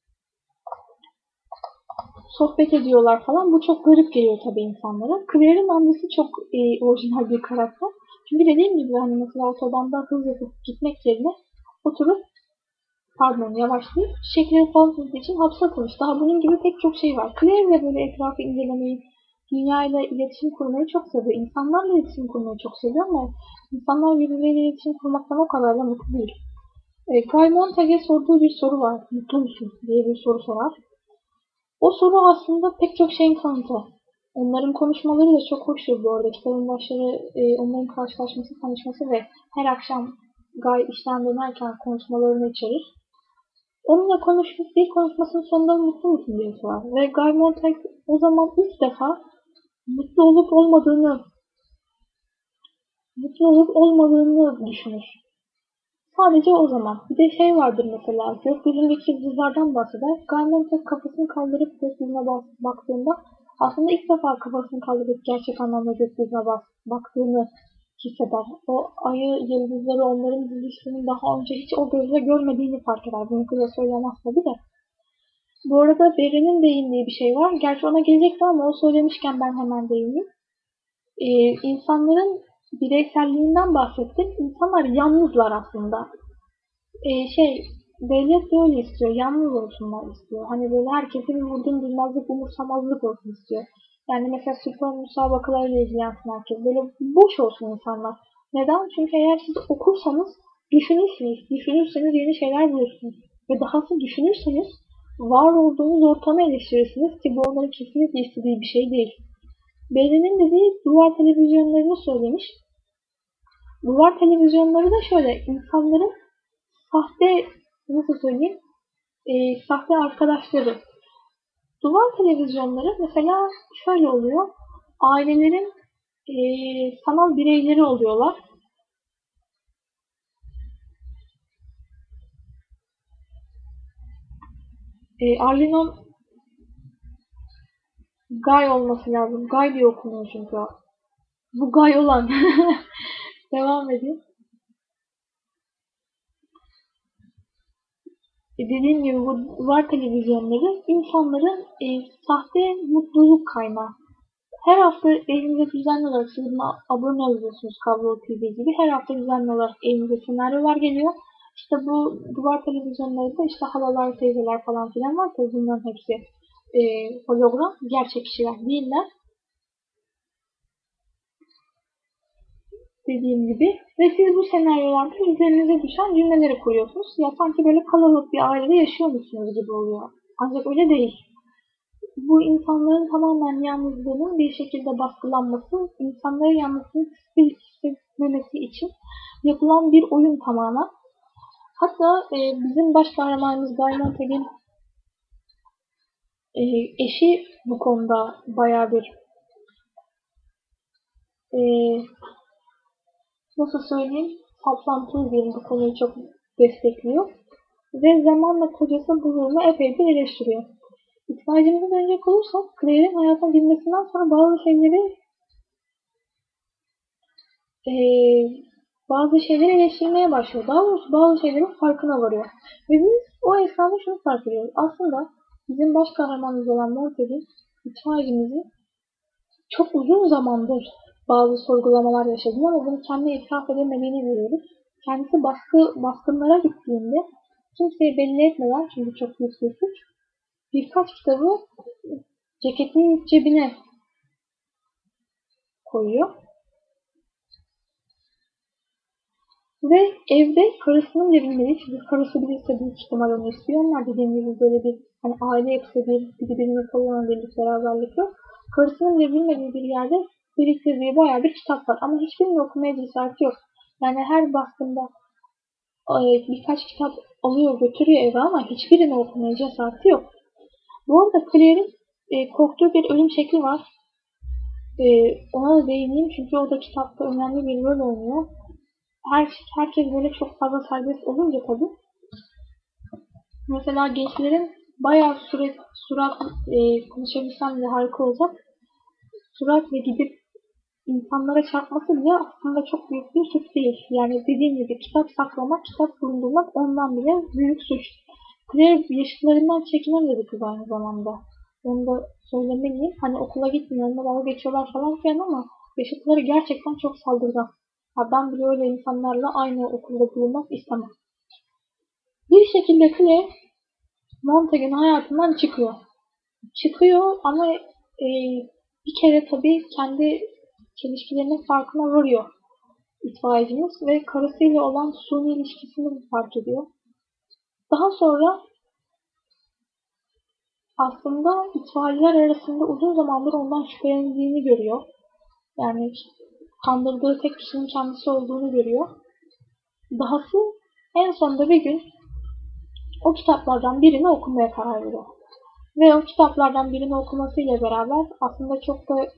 sohbet ediyorlar falan. Bu çok garip geliyor tabii insanlara. Claire'in annesi çok orijinal bir karakter. Çünkü dediğim gibi hani mesela otobanda hız yapıp gitmek yerine oturup yavaşlayıp çiçekleri falan hızlı için hapse atılmış. Daha bunun gibi pek çok şey var. Claire de böyle etrafı incelemeyi, dünyayla iletişim kurmayı çok seviyor. İnsanlarla iletişim kurmayı çok seviyor ama insanlar birbirleriyle iletişim kurmaktan o kadar da mutlu değil. Guy Montag'e sorduğu bir soru var. Mutlu musun diye bir soru sorar. O soru aslında pek çok şeyin kanıtı. Onların konuşmaları da çok hoştur bu arada. Kitabın başları onların karşılaşması, tanışması ve her akşam Guy işten dönerken konuşmalarını içerir. Onunla konuşmasının sonunda mutlu musun diye sorar. Ve Guy Montag o zaman ilk defa mutlu olup olmadığını düşünür. Sadece o zaman. Bir de şey vardır mesela, gökyüzündeki yıldızlardan bahseder. Gaiman tek kafasını kaldırıp gökyüzüne baktığında aslında ilk defa kafasını kaldırıp gerçek anlamda gökyüzüne baktığını hisseder. O ayı, yıldızları, onların dizilişini daha önce hiç o gözle görmediğini fark eder. Bunu kısa söylemez tabii de. Bu arada Berrin'in değindiği bir şey var. Gerçi ona gelecekti ama o söylemişken ben hemen değineyim. İnsanların bireyselliğinden bahsettik. İnsanlar yalnızlar aslında. Devlet de öyle istiyor. Yalnız olsunlar istiyor. Hani böyle herkesin vurdum bilmezlik, umursamazlık olsun istiyor. Yani mesela spor müsabakalarıyla ilgilensin herkes. Böyle boş olsun insanlar. Neden? Çünkü eğer siz okursanız düşünürseniz yeni şeyler bulursunuz. Ve dahası düşünürseniz var olduğunuz ortamı eleştirirsiniz ki bu onların kesinlikle istediği bir şey değil. Beyli'nin dediği duvar televizyonlarını söylemiş. Duvar televizyonları da şöyle, insanların sahte, nasıl söyleyeyim, sahte arkadaşları. Duvar televizyonları mesela şöyle oluyor, ailelerin sanal bireyleri oluyorlar. Arlinon Guy olması lazım. Guy diye okunuyor çünkü o. Bu Guy olan. Devam edeyim. Dediğim gibi bu duvar televizyonları insanların sahte mutluluk kaynağı. Her hafta evinize düzenli olarak siz buna abone oluyorsunuz Kablo TV gibi. Her hafta düzenli olarak evinize senaryolar geliyor. İşte bu duvar televizyonlarında işte halalar, teyzeler falan filan var. Tabii bunların hepsi hologram. Gerçek kişiler değiller. Dediğim gibi. Ve siz bu senaryolarda üzerinize düşen cümleleri kuruyorsunuz. Ya sanki böyle kalabalık bir ailede yaşıyormuşsunuz gibi oluyor. Ancak öyle değil. Bu insanların tamamen yalnızlığının bir şekilde baskılanması, insanların yalnızlığını hissetmemesi için yapılan bir oyun tamamen. Hatta bizim baş kahramanımız Guy Montague'in eşi bu konuda bayağı bir nasıl söyleyeyim, saplantılı diyelim, bu konuyu çok destekliyor. Ve zamanla kocası bu durumu epey bir eleştiriyor. İtfaiyecimize dönecek olursak, Claire'in hayatına girmesinden sonra bazı şeyleri eleştirmeye başlıyor. Daha doğrusu bazı şeylerin farkına varıyor. Ve biz o esnada şunu fark ediyoruz. Aslında bizim baş kahramanımız olan Montague, itfaiyecimizi çok uzun zamandır bazı sorgulamalar yaşadığını ama bunu kendine itiraf edemediğini görüyoruz. Kendisi baskınlara gittiğinde kimseye belli etmeden, çünkü çok büyük bir suç, birkaç kitabı ceketinin cebine koyuyor. Ve evde karısının da bilmediği, çünkü karısı bilirse büyük ihtimal onu ispiyonlar. Dediğim gibi böyle bir hani aile yapısı, birbirini kollanan birlik, beraberlik yok. Karısının da bilmediği bir yerde biriktirdiği bayağı bir kitap var. Ama hiçbirini okumaya cesareti yok. Yani her baskında birkaç kitap alıyor götürüyor eve ama hiçbirini okumaya cesareti yok. Bu arada Claire'in korktuğu bir ölüm şekli var. Ona da değineyim çünkü o da kitapta önemli bir rol oynuyor. Herkes böyle çok fazla serbest olunca tabii. Mesela gençlerin bayağı surat konuşabilsem de harika olacak. Süratle gidip insanlara çarpması bile aslında çok büyük bir suç değil. Yani dediğim gibi kitap saklamak, kitap bulundurmak ondan bile büyük suç. Claire yaşıtlarından çekinen de bir kız aynı zamanda. Onu da söylemeliyim. Hani okula gitmiyor, onunla dalga geçiyorlar falan filan ama yaşıtları gerçekten çok saldırgan. Ben bile öyle insanlarla aynı okulda bulunmak istemem. Bir şekilde Claire Montague'nin hayatından çıkıyor. Çıkıyor ama bir kere tabii kendi çelişkilerinin farkına varıyor itfaiyecimiz ve karısıyla olan suni ilişkisini fark ediyor. Daha sonra aslında itfaiyeciler arasında uzun zamandır ondan şüphelendiğini görüyor. Yani kandırdığı tek kişinin kendisi olduğunu görüyor. Dahası en sonunda bir gün o kitaplardan birini okumaya karar veriyor. Ve o kitaplardan birini okumasıyla beraber aslında çok da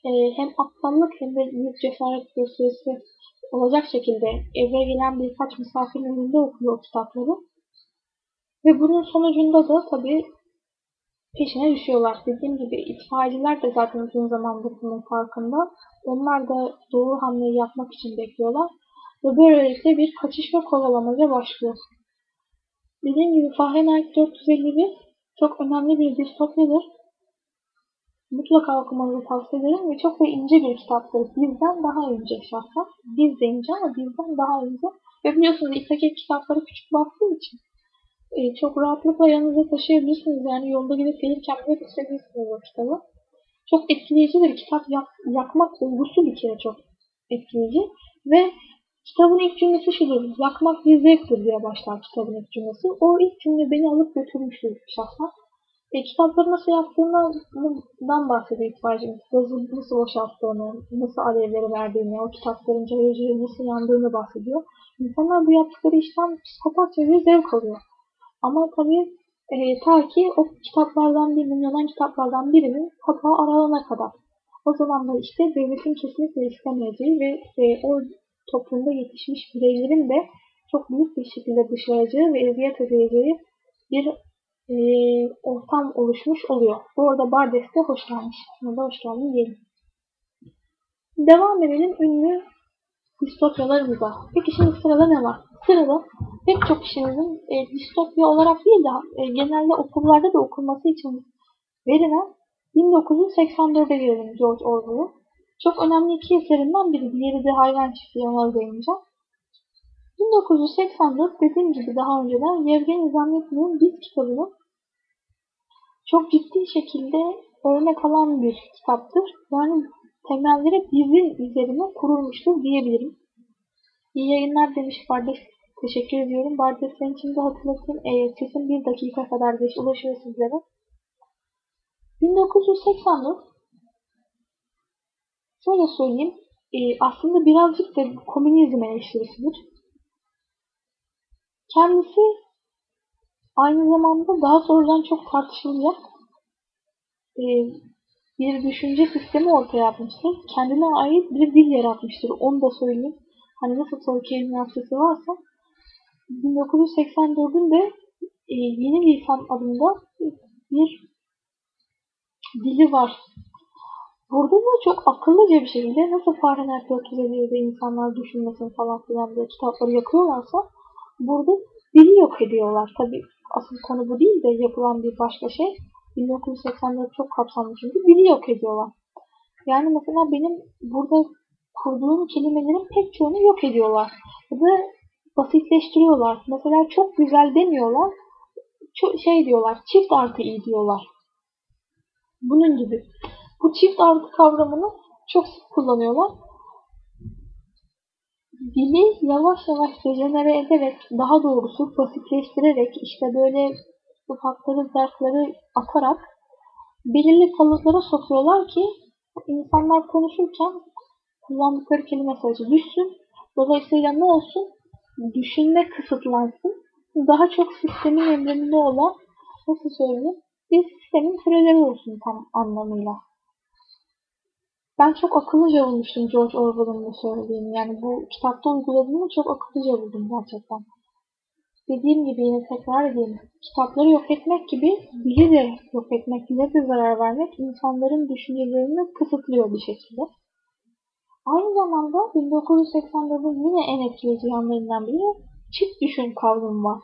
hem aptallık hem de büyük cesaret gösterisi olacak şekilde eve gelen birkaç misafirin önünde okuyor o kitapları. Ve bunun sonucunda da tabii peşine düşüyorlar. Dediğim gibi itfaiyeciler de zaten uzun zamandır bunun farkında. Onlar da doğru hamleyi yapmak için bekliyorlar. Ve böylelikle bir kaçış ve kovalamaca başlıyor. Dediğim gibi Fahrenheit 451 çok önemli bir distopyadır. Mutlaka okumanızı tavsiye ederim ve çok da ince bir kitaptır. Bizden daha ince şahsen. Biz de ince ama bizden daha ince. Ve biliyorsunuz İtaki kitapları küçük bastığı için çok rahatlıkla yanınıza taşıyabilirsiniz. Yani yolda gidip gelirken bile götürebilirsiniz o kitabı. Çok etkileyicidir. Kitap yakmak olgusu bir kere çok etkileyici. Ve kitabın ilk cümlesi şudur. Yakmak bir zevktir diye başlar kitabın ilk cümlesi. O ilk cümle beni alıp götürmüştür şahsen. Kitapları nasıl yaptığından bahsediyor itfaiyecinin. Gazı nasıl boşalttığını, nasıl alevleri verdiğini, o kitapların cayır nasıl yandığını bahsediyor. İnsanlar bu yaptıkları işten psikopatça bir zevk alıyor. Ama tabii ta ki o kitaplardan birinin, yanan kitaplardan birinin kapağı aralana kadar. O zaman da işte devletin kesinlikle istemeyeceği ve o toplumda yetişmiş bireylerin de çok büyük bir şekilde dışlayacağı ve eziyet edileceği bir ortam oluşmuş oluyor. Bu arada Bardes'te hoş gelmiş. Buna da hoş geldin diyelim. Devam edelim ünlü distopyalarımıza. Peki şimdi sırada ne var? Sırada pek çok kişimizin distopya olarak değil de genelde okullarda da okunması için verilen 1984'e gelelim George Orwell'u. Çok önemli iki eserinden biri. Diğeri de Hayvan Çiftliği, ona değineceğim. 1984 dediğim gibi daha önceden Yevgeni Zamyatin'in Biz kitabını çok ciddi şekilde örnek alan bir kitaptır. Yani temelleri Biz'in üzerine kurulmuştur diyebilirim. İyi yayınlar demiş Bardes. Teşekkür ediyorum. Bardes senin için de hatırlatayım. Sesim 1 dakika kadar geç ulaşıyor sizlere. 1984 şöyle söyleyeyim. Aslında birazcık da komünizm eleştirisidir. Kendisi aynı zamanda daha sonradan çok tartışılacak bir düşünce sistemi ortaya atmıştır. Kendine ait bir dil yaratmıştır. Onu da söyleyeyim. Hani nasıl Tolkien Üniversitesi varsa 1984'ün de Yeni Lisan adında bir dili var. Burada da çok akıllıca bir şekilde nasıl Fahrenheit 451'de insanlar düşünmesin falan filan diye kitapları yakıyorlarsa burada dili yok ediyorlar. Tabii asıl konu bu değil de yapılan bir başka şey. 1984 çok kapsamlı çünkü dili yok ediyorlar. Yani mesela benim burada kurduğum kelimelerin pek çoğunu yok ediyorlar. Ve basitleştiriyorlar. Mesela çok güzel demiyorlar. Çok diyorlar. Çift artı iyi diyorlar. Bunun gibi. Bu çift artı kavramını çok sık kullanıyorlar. Dili yavaş yavaş dejenere ederek, daha doğrusu basitleştirerek, işte böyle ufakları, zarfları atarak belirli kalıplara sokuyorlar ki insanlar konuşurken kullandıkları kelime sayısı düşsün. Dolayısıyla ne olsun? Düşünme kısıtlansın. Daha çok sistemin emrinde olan, nasıl söyleyeyim, bir sistemin süreleri olsun tam anlamıyla. Ben çok akıllıca bulmuştum George Orwell'ın bu söylediğini. Yani bu kitapta uyguladığını çok akıllıca buldum gerçekten. Dediğim gibi yine tekrar edeyim. Kitapları yok etmek gibi dili de yok etmek, dile de zarar vermek insanların düşüncelerini kısıtlıyor bir şekilde. Aynı zamanda 1984'ün yine en etkileyici yanlarından biri çift düşün kavramı var.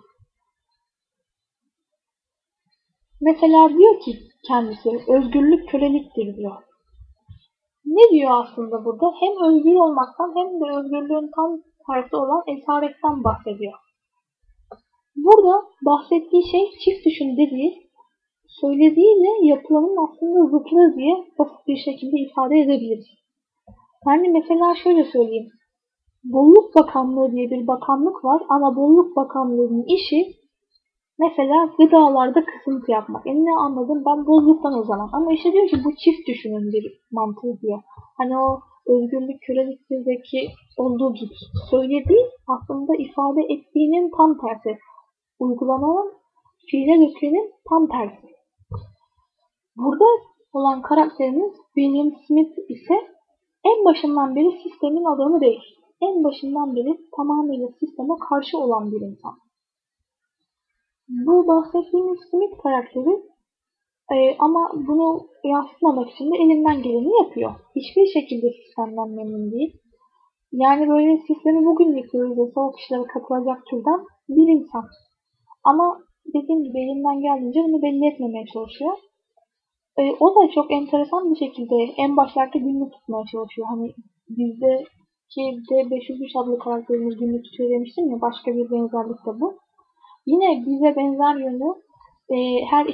Mesela diyor ki kendisi özgürlük köleliktir diyor. Ne diyor aslında burada? Hem özgür olmaktan hem de özgürlüğün tam tersi olan esaretten bahsediyor. Burada bahsettiği şey çift düşün dediği, söylediğiyle yapılanın aslında zıtlığı diye basit bir şekilde ifade edebiliriz. Yani mesela şöyle söyleyeyim. Bolluk Bakanlığı diye bir bakanlık var ama Bolluk Bakanlığı'nın işi mesela gıdalarda kısıntı yapmak. Ne anladım? Ben bolluktan o zaman. Ama işte diyor ki bu çift düşünün bir mantığı diyor. Hani o özgürlük kölelikteki olduğu gibi söylediği aslında ifade ettiğinin tam tersi. Uygulamanın fiile dökülenin tam tersi. Burada olan karakterimiz William Smith ise en başından beri sistemin adamı değil. En başından beri tamamıyla sisteme karşı olan bir insan. Bu bahsettiğimiz Smith karakteri ama bunu yansıtmamak için de elinden geleni yapıyor. Hiçbir şekilde sistemden memnun değil. Yani böyle sistemi bugün yıkıyoruz ve soğuk işlere katılacak türden bir insan. Ama dediğim gibi elinden geldiğince bunu belli etmemeye çalışıyor. O da çok enteresan bir şekilde en başlarda günlük tutmaya çalışıyor. Hani bizdeki D503 adlı karakterimiz günlük tutuyor demiştim ya, başka bir benzerlik de bu. Yine bize benzer yönü her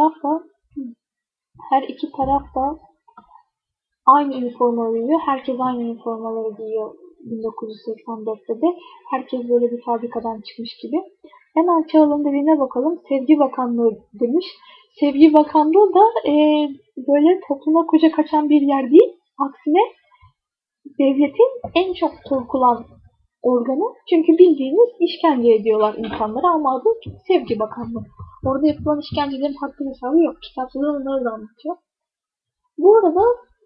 iki taraf da aynı üniformaları giyiyor. Herkes aynı üniformaları giyiyor 1984'te de. Herkes böyle bir fabrikadan çıkmış gibi. Hemen Çağal'ın dediğine bakalım. Sevgi Bakanlığı demiş. Sevgi Bakanlığı da böyle topluma kucak açan bir yer değil. Aksine devletin en çok korkulan organı. Çünkü bildiğiniz işkence ediyorlar insanlara ama adı Sevgi Bakanlığı. Orada yapılan işkencelerin hakkı hesabı yok. Kitapları onları da anlatıyor. Bu arada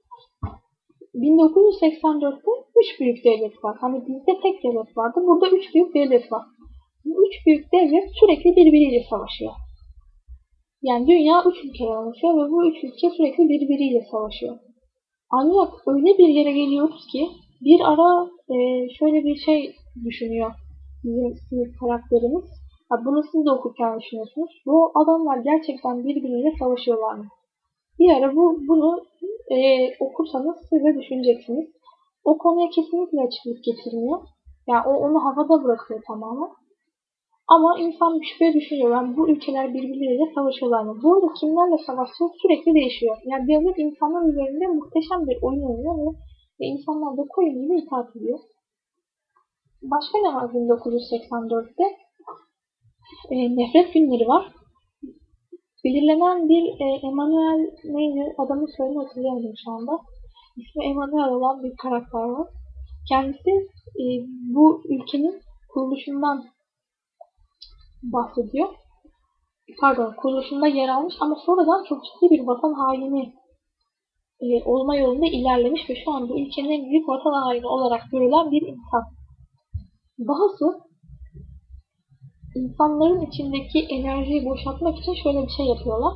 1984'te 3 büyük devlet var. Hani bizde tek devlet vardı. Burada 3 büyük devlet var. Bu 3 büyük devlet sürekli birbiriyle savaşıyor. Yani dünya 3 ülkeden oluşuyor ve bu 3 ülke sürekli birbiriyle savaşıyor. Ancak öyle bir yere geliyoruz ki bir ara şöyle bir şey düşünüyor bizim Smith karakterimiz. Bunu siz de okurken düşünüyorsunuz. Bu adamlar gerçekten birbiriyle savaşıyorlar mı? Bir ara bunu okursanız siz de düşüneceksiniz. O konuya kesinlikle açıklık getirmiyor. Yani onu havada bırakıyor tamamen. Ama insan şüphe düşünüyor. Yani bu ülkeler birbirleriyle savaşıyorlar mı? Bu arada kimlerle savaşıyor sürekli değişiyor. Yani devlet insanlar üzerinde muhteşem bir oyun oynuyor ve insanlar da koyun gibi itaat ediyor. Başka ne var 1984'te? Nefret günleri var. Belirlenen bir Emmanuel neydi? Adamın soyunu hatırlayamadım şu anda. İsmi Emmanuel olan bir karakter var. Kendisi bu ülkenin kuruluşundan bahsediyor. Kuruluşunda yer almış ama sonradan çok ciddi bir vatan haini olma yolunda ilerlemiş ve şu an bu ülkenin en büyük vatan haini olarak görülen bir insan. Dahası insanların içindeki enerjiyi boşaltmak için şöyle bir şey yapıyorlar.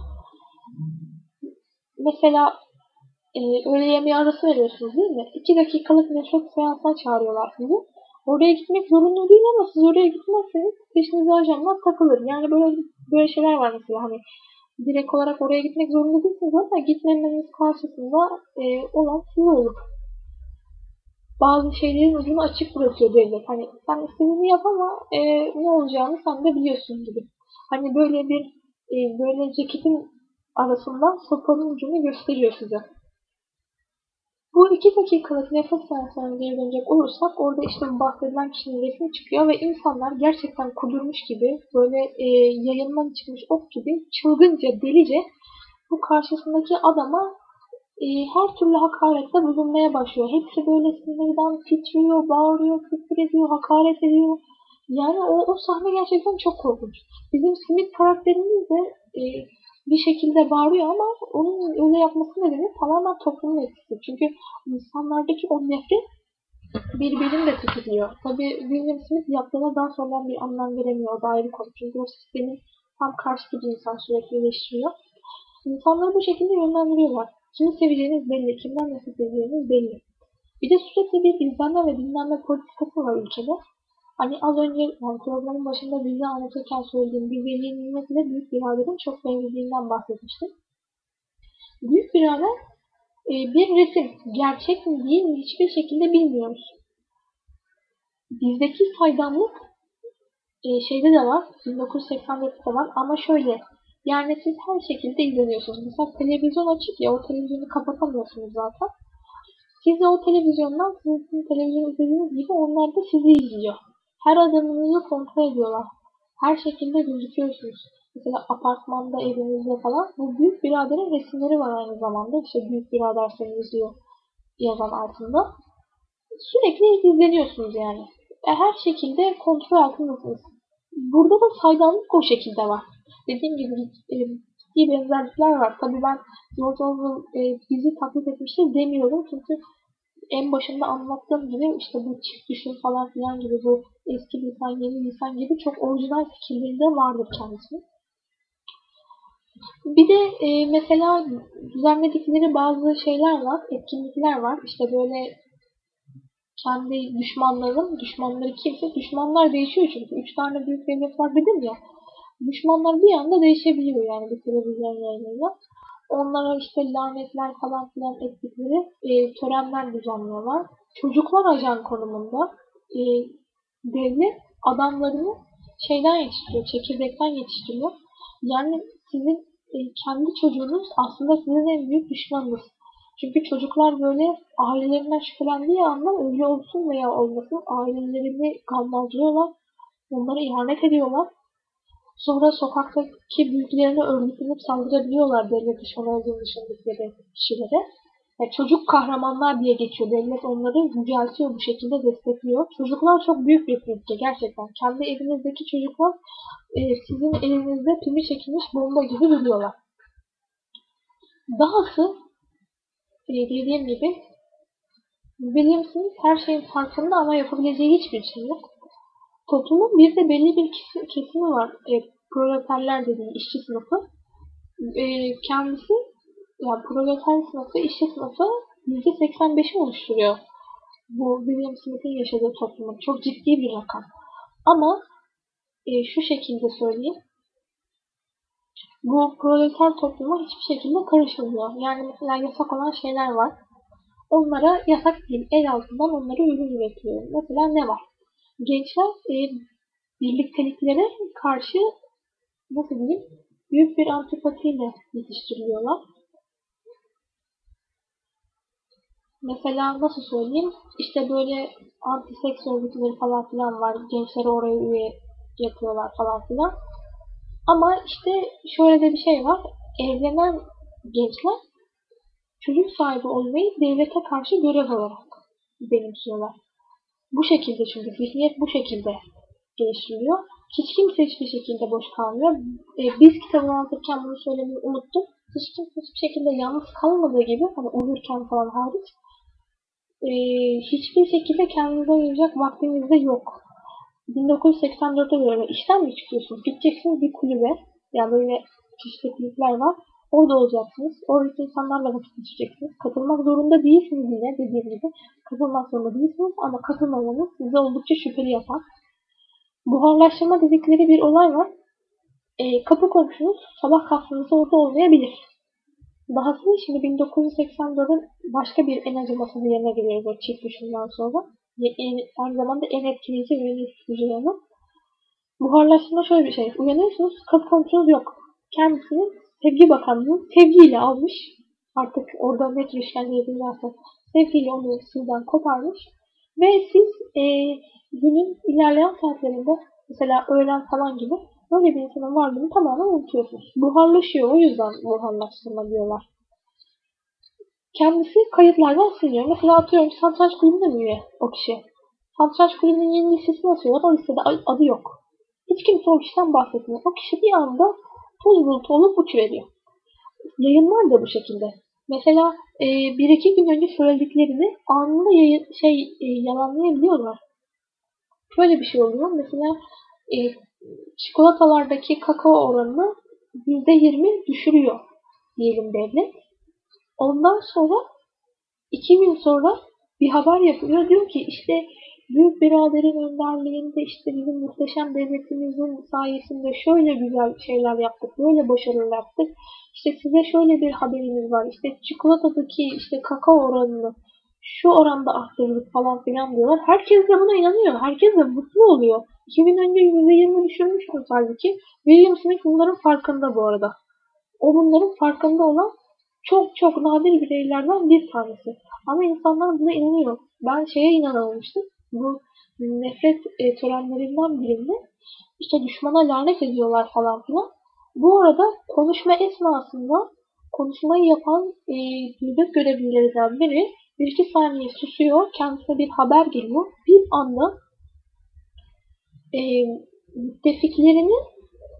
Mesela öğle yemeği arası veriyorsunuz değil mi? 2 dakikalık nefret seansına çağırıyorlar sizi. Oraya gitmek zorunlu değil ama siz oraya gitmezseniz peşinize ajanlar takılır. Yani böyle şeyler var mesela, hani direkt olarak oraya gitmek zorunda değilsiniz ama gitmemeniz karşısında olan size olur. Bazı şeylerin ucunu açık bırakıyor devlet. Hani sen istediğini yap ama ne olacağını sen de biliyorsun gibi. Hani böyle ceketin arasından sopanın ucunu gösteriyor size. Bu 2 dakikalık nefes seanslarına geri dönecek olursak orada işte bu bahsedilen kişinin resmi çıkıyor ve insanlar gerçekten kudurmuş gibi böyle yayından çıkmış ok gibi çılgınca, delice bu karşısındaki adama her türlü hakarette bulunmaya başlıyor. Hepsi böyle sinirden titriyor, bağırıyor, küfür ediyor, hakaret ediyor. Yani o sahne gerçekten çok korkunç. Bizim Smith karakterimiz de bir şekilde bağırıyor ama onun öyle yapması nedeni tamamen toplumun etkisi. Çünkü insanlardaki o nefret birbirini de tetikliyor. Tabii William Smith yaptığına daha sonra bir anlam veremiyor. O da ayrı konu. Çünkü o sistemin tam karşıtı bir insan, sürekli eleştiriyor. İnsanları bu şekilde yönlendiriyorlar. Kimi seveceğiniz belli, kimden nefret edeceğiniz belli. Bir de sürekli bir izlenme ve dinlenme politikası var ülkede. Hani az önce yani programın başında bizi anlatırken söylediğim bir veli nimet ile büyük biraderin çok benzediğinden bahsetmiştim. Büyük birader bir resim. Gerçek mi değil mi hiçbir şekilde bilmiyoruz. Bizdeki saydamlık şeyde de var. 1984'te de var ama şöyle. Yani siz her şekilde izleniyorsunuz. Mesela televizyon açık ya, o televizyonu kapatamıyorsunuz zaten. Siz de o televizyondan sizin televizyon izlediğiniz gibi onlar da sizi izliyor. Her adımınızı kontrol ediyorlar. Her şekilde gözüküyorsunuz. Mesela apartmanda, evinizde falan. Bu büyük biraderin resimleri var aynı zamanda. İşte büyük birader seni izliyor yazan altında. Sürekli izleniyorsunuz yani. Her şekilde kontrol altındasınız. Burada da saydamlık o şekilde var. Dediğim gibi ciddi benzerlikler var. Tabii ben George Orwell bizi taklit etmiştir demiyorum. Çünkü en başında anlattığım gibi işte bu çift düşün falan filan gibi bu eski lisan, yeni lisan gibi çok orijinal fikirleri de vardır kendisi. Bir de mesela düzenledikleri bazı şeyler var, etkinlikler var. İşte böyle kendi düşmanları kimse, düşmanlar değişiyor çünkü. 3 tane büyük devlet var dedim ya. Düşmanlar bir anda değişebiliyor yani bir televizyon yayınıyla. Onlara işte lanetler falan filan ettikleri törenler düzenliyorlar. Çocuklar ajan konumunda e, devlet adamlarını şeyden yetiştiriyor, çekirdekten yetiştiriyor. Yani sizin kendi çocuğunuz aslında sizin en büyük düşmanınız. Çünkü çocuklar böyle ailelerinden şüphelendiği anda öyle olsun veya olmasın ailelerini gammazlıyorlar. Onlara ihanet ediyorlar. Sonra sokaktaki büyüklerine örgütlenip saldırabiliyorlar devlet düşmanı olduğunu düşündükleri kişilere. Yani çocuk kahramanlar diye geçiyor. Devlet onları yüceltiyor, bu şekilde destekliyor. Çocuklar çok büyük bir tehlike gerçekten. Kendi evinizdeki çocuklar sizin elinizde pimi çekilmiş bomba gibi duruyorlar. Dahası dediğim gibi William Smith her şeyin farkında ama yapabileceği hiçbir şey yok. Toplumun bir de belli bir kesimi var. Proleterler dediği işçi sınıfı. Kendisi yani proleter sınıfı, işçi sınıfı %85'i oluşturuyor. Bu William Smith'in yaşadığı toplumun. Çok ciddi bir rakam. Ama şu şekilde söyleyeyim. Bu proleter topluma hiçbir şekilde karışılmıyor. Yani mesela yasak olan şeyler var. Onlara yasak değil. El altından onlara ürün üretiyor. Mesela ne var? Gençler birlikteliklere karşı nasıl diyeyim büyük bir antipatiyle yetiştiriliyorlar. Mesela nasıl söyleyeyim işte böyle anti-seks örgütleri falan filan var. Gençleri oraya üye yapıyorlar falan filan. Ama işte şöyle de bir şey var. Evlenen gençler çocuk sahibi olmayı devlete karşı görev olarak benimsiyorlar. Bu şekilde çünkü zihniyet bu şekilde geliştiriliyor. Hiç kimse hiçbir şekilde boş kalmıyor. Biz kitabı anlatırken bunu söylemeyi unuttum. Hiç kimse hiçbir şekilde yalnız kalmadığı gibi hani uyurken falan hariç hiçbir şekilde kendinize ayıracak vaktiniz de yok. 1984'te göre işten mi çıkıyorsunuz? Gideceksiniz bir kulübe. Yani böyle çeşitli kulüpler var. Orada olacaksınız. Oradaki insanlarla vakit geçireceksiniz. Katılmak zorunda değilsiniz yine dediğim gibi. Katılmak zorunda değilsiniz ama katılmamanız sizi oldukça şüpheli yapar. Buharlaştırma dedikleri bir olay var. Kapı komşunuz sabah kahvenizi orada olmayabilir. Dahası şimdi 1984'ün başka bir en acımasız yerine geliyoruz o çift düşünden sonra. Aynı zamanda en etkileyici ve en ürkütücü yanı. Buharlaştırma şöyle bir şey. Uyanıyorsunuz, kapı komşunuz yok. Kendisini Sevgi Bakanlığı sevgiyle almış. Artık orada ne tür işkenceyi bilmezse sevgiyle onu sizden koparmış. Ve siz günün ilerleyen saatlerinde mesela öğlen falan gibi böyle bir insanın varlığını tamamen unutuyorsunuz. Buharlaşıyor. O yüzden buharlaştırma diyorlar. Kendisi kayıtlardan siliniyor. Mesela atıyorum satranç kulübüne mi üye o kişi? Satranç kulübünün yeni listesini atıyorlar. O listede adı yok. Hiç kimse o kişiden bahsetmiyor. O kişi bir anda toz bulutu olup uçuveriyor. Yayınlar da bu şekilde. Mesela bir iki gün önce söylediklerini anında yalanlayabiliyorlar. Şöyle bir şey oluyor. Mesela çikolatalardaki kakao oranını %20 düşürüyor diyelim devlet. Ondan sonra 2 gün sonra bir haber yapılıyor. Diyor ki işte büyük biraderin önderliğinde işte bizim muhteşem devletimizin sayesinde şöyle güzel şeyler yaptık. Böyle başarılar yaptık. İşte size şöyle bir haberimiz var. İşte çikolatadaki işte kakao oranını şu oranda arttırdık falan filan diyorlar. Herkes de buna inanıyor. Herkes de mutlu oluyor. 2 gün önce %20 düşürmüştür halbuki. William Smith bunların farkında bu arada. O bunların farkında olan çok çok nadir bireylerden bir tanesi. Ama insanlar buna inanıyor. Ben şeye inanamamıştım. Bu nefret törenlerinden birinde işte düşmana lanet ediyorlar falan filan. Bu arada konuşma esnasında konuşmayı yapan devlet görevlilerinden biri bir iki saniye susuyor. Kendisine bir haber geliyor. Bir anda müttefiklerini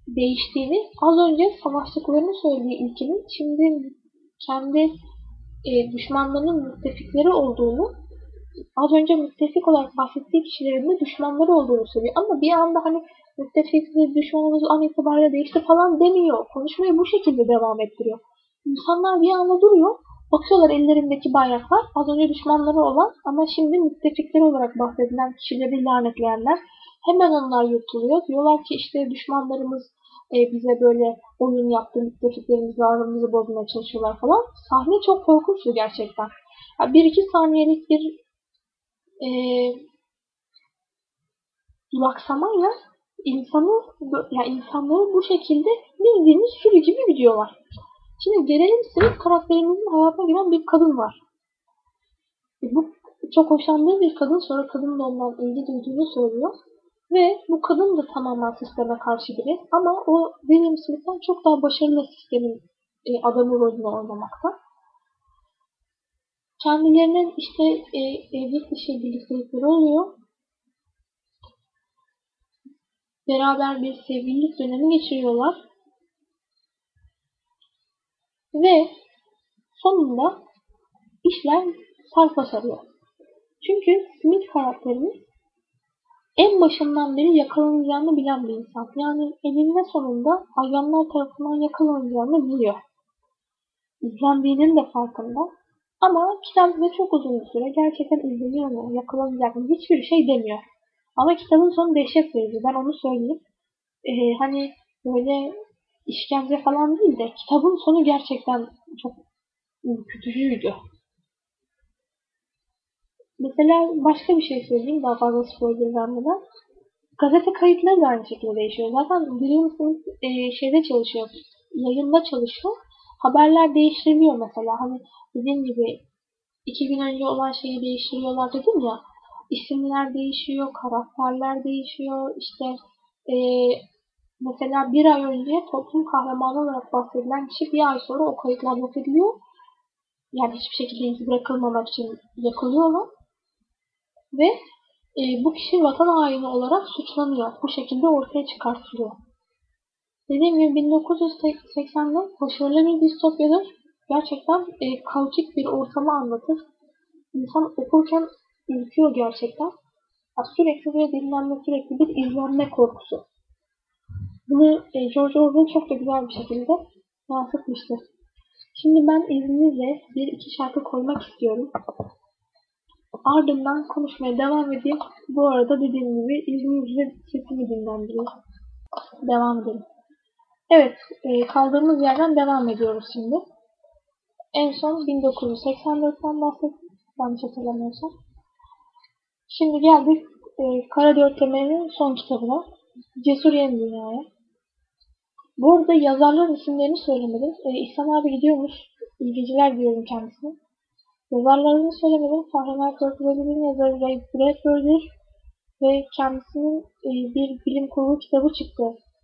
değiştiğini, az önce savaştıklarını söylediği ilkinin şimdi kendi düşmanlarının müttefikleri olduğunu, az önce müttefik olarak bahsettiği kişilerin de düşmanları olduğunu söylüyor. Ama bir anda hani müttefikleri düşmanımız an itibariyle değişti falan demiyor. Konuşmayı bu şekilde devam ettiriyor. İnsanlar bir anda duruyor. Bakıyorlar ellerindeki bayraklar. Az önce düşmanları olan ama şimdi müttefikleri olarak bahsedilen kişileri lanetleyenler. Hemen onlar yutuluyor. Diyorlar ki işte düşmanlarımız bize böyle oyun yaptı, müttefiklerimizle aramızı bozmaya çalışıyorlar falan. Sahne çok korkunçtu gerçekten. Yani 1-2 saniyelik bir duraksamayla insanları bu şekilde bildiğiniz sürü gibi gidiyorlar. Şimdi gelelim Smith karakterimizin hayatına giren bir kadın var. Bu çok hoşlandığı bir kadın, sonra kadın da ondan ilgi duyduğunu söylüyor. Ve bu kadın da tamamen sisteme karşı biri. Ama o William Smith'ten çok daha başarılı sistemin adamı rolünü oynamakta. Kendilerinin işte evlilik dışı birliktelikleri oluyor. Beraber bir sevgililik dönemi geçiriyorlar. Ve sonunda işler sarpa sarıyor. Çünkü Smith karakterimiz en başından beri yakalanacağını bilen bir insan. Yani eninde sonunda ajanlar tarafından yakalanacağını biliyor. İzlendiğinin de farkında. Ama kitap bize çok uzun bir süre gerçekten izleniyor mu, yakalanacak mı hiçbir şey demiyor. Ama kitabın sonu dehşet verici. Ben onu söyleyeyim. Hani böyle işkence falan değil de kitabın sonu gerçekten çok ürkütücüydü. Mesela başka bir şey söyleyeyim daha fazla spoiler vermeden. Gazete kayıtları da aynı şekilde değişiyor. Zaten William Smith şeyde çalışıyor, yayında çalışıyor. Haberler değiştiriliyor mesela. Hani dediğim gibi 2 gün önce olan şeyi değiştiriyorlar dedim ya. İsimler değişiyor, karakterler değişiyor. İşte mesela bir ay önce toplum kahramanı olarak bahsedilen kişi bir ay sonra o kayıtlar yok ediliyor. Yani hiçbir şekilde iz bırakılmamak için yakılıyorlar. Ve bu kişi vatan haini olarak suçlanıyor. Bu şekilde ortaya çıkartılıyor. Dediğim gibi 1980'de başarılı bir distopyadır. Gerçekten kaotik bir ortamı anlatır. İnsan okurken ürküyor gerçekten. Sürekli bir dinlenme, sürekli bir izlenme korkusu. Bunu George Orwell çok da güzel bir şekilde yansıtmıştır. Şimdi ben izninizle bir iki şarkı koymak istiyorum. Ardından konuşmaya devam edeyim. Bu arada dediğim gibi izninizle sesimi dinlendireyim. Devam edelim. Evet, kaldığımız yerden devam ediyoruz şimdi. En son 1984'ten bahsettik. Yanlış hatırlamıyorsam. Şimdi geldik Kara Dörtleme'nin son kitabına. Cesur Yeni Dünya'ya. Bu arada yazarların isimlerini söylemedim. İhsan abi gidiyormuş. İyi geceler diyorum kendisine. Yazarlarını söylemedim. Fahrenheit 451'in yazarı Ray Bradbury'dir. Ve kendisinin bir bilim kurgu kitabı çıktı.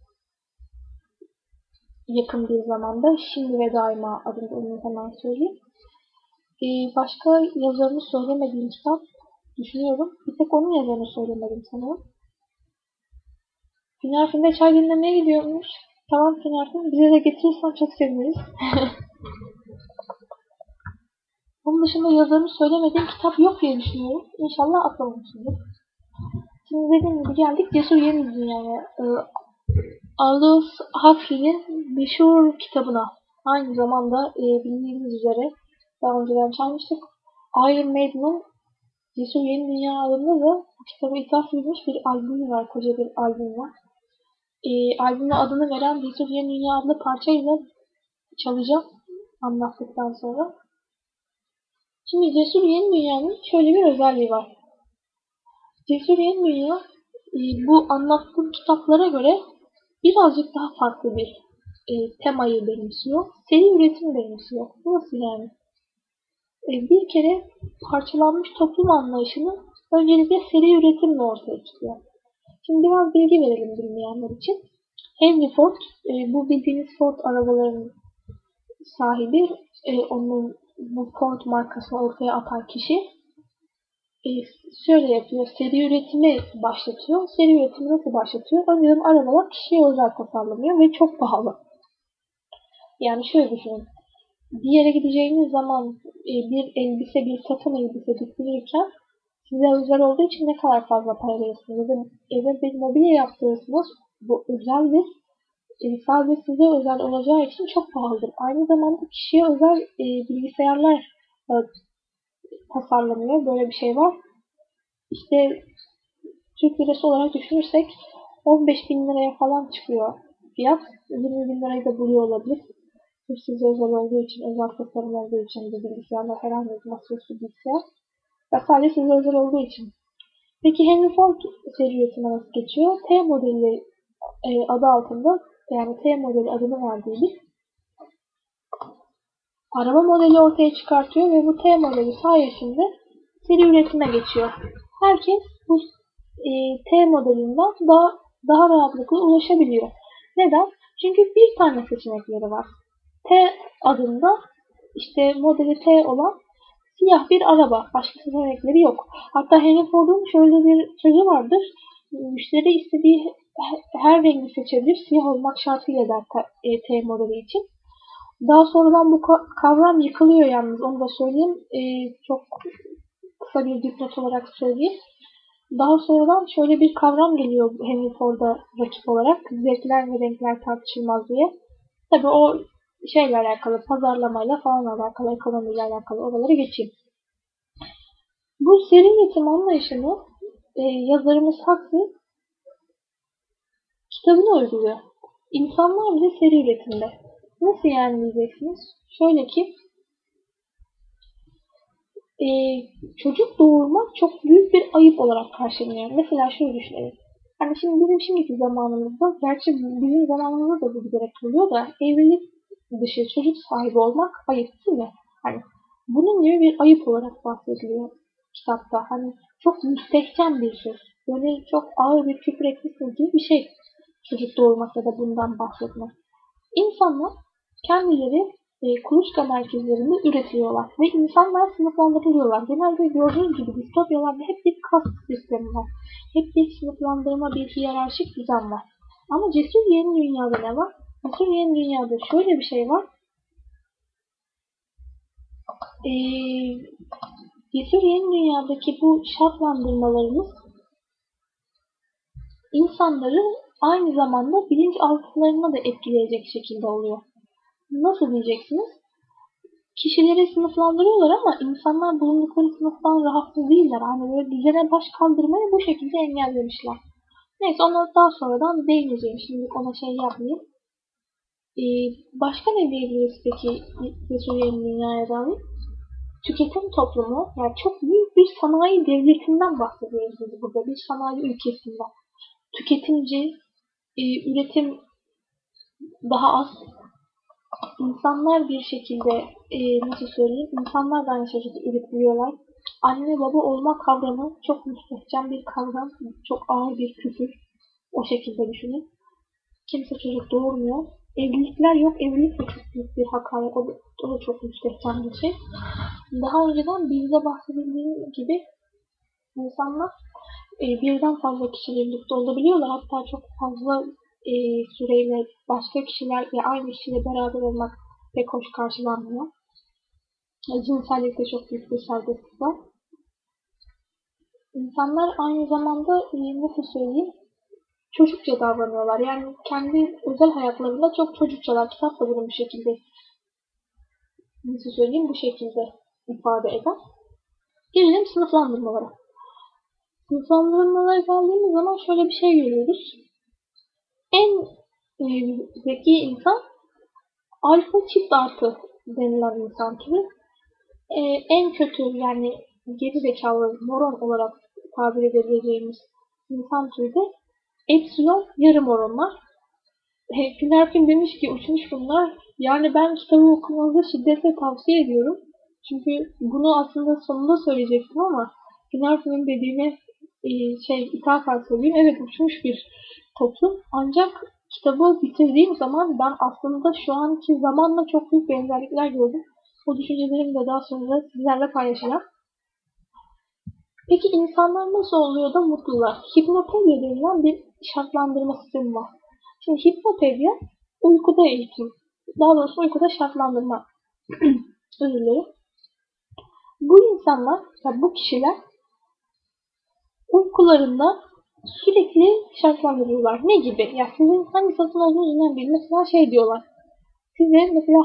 Yakın bir zamanda. Şimdi ve Daima adında onu hemen söyleyeyim. Başka yazarını söylemediğim kitap düşünüyorum. Bir tek onun yazarını söylemedim sanırım. Günerfin'de çay dinlemeye gidiyormuş. Tamam Günerfin. Bize de getirirsen çok seviniriz. Onun dışında yazarını söylemediğim kitap yok diye düşünüyorum. İnşallah atlamamışımdır. Şimdi dediğim gibi geldik Cesur Yeni Dünya'ya. Aldous Huxley'in meşhur kitabına. Aynı zamanda bildiğiniz üzere daha önceden çalmıştık. Iron Maiden'ın Cesur Yeni Dünya adında da bu kitaba ithaf edilmiş bir albümü var. Koca bir albüm var. Albüme adını veren Cesur Yeni Dünya adlı parçayla çalacağım anlattıktan sonra. Şimdi Cesur Yeni Dünya'nın şöyle bir özelliği var. Cesur Yeni Dünya bu anlattığım kitaplara göre birazcık daha farklı bir temayı benimsiyor. Seri üretim benimsiyor. Nasıl yani? Bir kere parçalanmış toplum anlayışını öncelikle seri üretimle ortaya çıkıyor. Şimdi biraz bilgi verelim bilmeyenler için. Henry Ford, bu bildiğiniz Ford arabalarının sahibi, onun bu Ford markasını ortaya atan kişi. şöyle yapıyor. Seri üretimi başlatıyor. Seri üretimi nasıl başlatıyor? Önce arabalar kişiye özel tasarlanıyor ve çok pahalı. Yani şöyle düşünün. Bir yere gideceğiniz zaman bir elbise, bir takım elbise diktirirken size özel olduğu için ne kadar fazla para verirsiniz? Eve bir mobilya yaptırırsınız. Bu özel bir sadece size özel olacağı için çok pahalıdır. Aynı zamanda kişiye özel bilgisayarlar tasarlanıyor. Böyle bir şey var. İşte Türk lirası olarak düşünürsek 15 bin liraya falan çıkıyor fiyat. 20 bin lirayı da buluyor olabilir. Sırf size özel olduğu için, özel tasarım olduğu için de bilgisayarlar herhangi bir masaüstü bilgisayar. Ya sadece size özel olduğu için. Peki Henry Ford seri üretime nasıl geçiyor? T modeli adı altında, yani T modeli adını verdiği bir araba modeli ortaya çıkartıyor ve bu T modeli sayesinde seri üretime geçiyor. Herkes bu T modelinden daha rahatlıkla ulaşabiliyor. Neden? Çünkü bir tane seçenekleri var. T adında işte modeli T olan siyah bir araba. Başka seçenekleri yok. Hatta Henry Ford'un şöyle bir sözü vardır. Müşteri istediği her rengi seçebilir. Siyah olmak şartıyla der T modeli için. Daha sonradan bu kavram yıkılıyor yalnız. Onu da söyleyeyim. Çok kısa bir dipnot olarak söyleyeyim. Daha sonradan şöyle bir kavram geliyor Henry Ford'a rakip olarak. Zevkler ve renkler tartışılmaz diye. Tabii o şeyle alakalı, pazarlamayla falan alakalı, ekonomiyle alakalı oraları geçeyim. Bu seri üretim anlayışını yazarımız Huxley kitabına uyguluyor. İnsanlar bile seri üretimde. Nasıl yani diyeceksiniz? Şöyle ki çocuk doğurmak çok büyük bir ayıp olarak karşılanıyor. Mesela şöyle düşünelim. Hani şimdi bizim şimdiki zamanımızda, gerçi bizim zamanımızda da bu giderek oluyor da evlilik dışı çocuk sahibi olmak ayıp değil mi? Hani bunun gibi bir ayıp olarak bahsediliyor kitapta. Hani çok müstehcen bir söz. Böyle çok ağır bir küfür etmişsin gibi bir şey. Çocuk doğurmak ya da bundan bahsetmek. İnsanlar kendileri kuluçka merkezlerinde üretiliyorlar ve insanlar sınıflandırılıyorlar. Genelde gördüğünüz gibi distopyalarda hep bir kast sistemi var. Hep bir sınıflandırma, bir hiyerarşik düzen var. Ama Cesur Yeni Dünya'da ne var? Cesur Yeni Dünya'da şöyle bir şey var. Cesur Yeni Dünya'daki bu şartlandırmalarımız insanları aynı zamanda bilinçaltılarına da etkileyecek şekilde oluyor. Nasıl diyeceksiniz? Kişileri sınıflandırıyorlar ama insanlar bulundukları sınıftan rahatsız değiller. Hani böyle düzene baş kaldırmayı bu şekilde engellemişler. Neyse ona daha sonradan değineceğim. Şimdi ona şey yapmayayım. Başka ne diyebiliriz peki Suriye'nin dünyaya dair? Tüketim toplumu, yani çok büyük bir sanayi devletinden bahsediyoruz biz burada. Bir sanayi ülkesinden. Tüketimci, üretim daha az. İnsanlar bir şekilde nasıl söyleyeyim? İnsanlar da aynı şekilde üretiliyorlar. Anne baba olma kavramı çok müstehcen bir kavram. Çok ağır bir küfür. O şekilde düşünün. Kimse çocuk doğurmuyor. Evlilikler yok. Evlilik de çok büyük bir hakaret. O da çok müstehcen bir şey. Daha önceden bizde bahsedildiği gibi insanlar birden fazla kişiyle birlikte olabiliyorlar. Hatta çok fazla süreyle başka kişiler ve aynı kişiyle beraber olmak pek hoş karşılanmıyor. Cinsellikte çok büyük bir serbestlik var. İnsanlar aynı zamanda nasıl söyleyeyim, çocukça davranıyorlar. Yani kendi özel hayatlarında çok çocukçalar. Kitap da bunu bu şekilde nasıl söyleyeyim, bu şekilde ifade eder. Gelelim sınıflandırmalara. Sınıflandırmalara geldiğimiz zaman şöyle bir şey görüyoruz. En zeki insan alfa çift artı denilen insan türü. En kötü, yani geri zekalı moron olarak tabir edebileceğimiz insan türü de epsilon yarı moronlar. Güner Film demiş ki uçmuş bunlar. Yani ben kitabı okumanızı şiddetle tavsiye ediyorum. Çünkü bunu aslında sonunda söyleyecektim ama Güner Film'in dediğine ithafen söyleyeyim. Evet, uçmuş bir toplum. Ancak kitabı bitirdiğim zaman ben aslında şu anki zamanla çok büyük benzerlikler gördüm. O düşüncelerimi de daha sonra sizlerle paylaşacağım. Peki insanlar nasıl oluyor da mutlular? Hipnopedya denilen bir şartlandırma sistemi var. Şimdi hipnopedya uykuda eğitim. Daha doğrusu uykuda şartlandırma. Özür dilerim. Bu insanlar, ya bu kişiler uykularında sürekli şartlandırıyorlar. Ne gibi? Ya sizin hangi satın olduğunuz önemli değil. Mesela şey diyorlar. Size mesela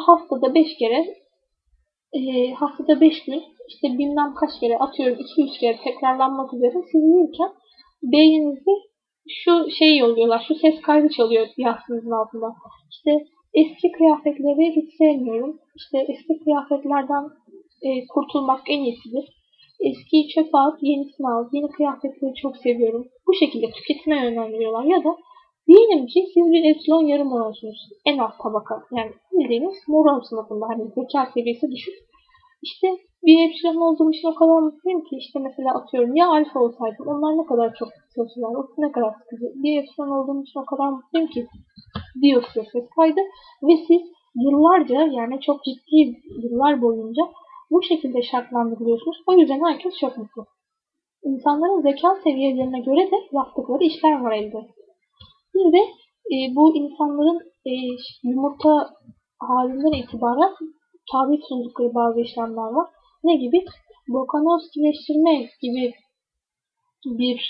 haftada 5 gün işte bilmem kaç kere atıyorum 200 kere tekrarlanmak üzere siz uyurken beyninizde şu şey yolluyorlar. Şu ses kaydı çalıyor yastığınızın altında. İşte eski kıyafetleri hiç sevmiyorum. İşte eski kıyafetlerden kurtulmak en iyisidir. Eskiyi çöpe at, yenisini al. Yeni kıyafetleri çok seviyorum. Bu şekilde tüketime yönlendiriyorlar. Ya da diyelim ki siz bir epsilon yarım moronsunuz. En alt tabaka. Yani bildiğiniz moron sınıfında. Hani zeka seviyesi düşük. İşte bir epsilon olduğum için o kadar mutluyum ki işte mesela atıyorum ya alfa olsaydım onlar ne kadar çok çalışıyorlar. O ne kadar sıkıcı. Bir epsilon olduğum için o kadar mutluyum ki diyor size ses kaydı. Ve siz yıllarca yani çok ciddi yıllar boyunca bu şekilde şartlandırılıyorsunuz. O yüzden herkes çok mutlu. İnsanların zeka seviyelerine göre de yaptıkları işler var elde. Bir de bu insanların yumurta halinden itibaren tabi tutundukları bazı işlemler var. Ne gibi? Volkanovskileştirme gibi bir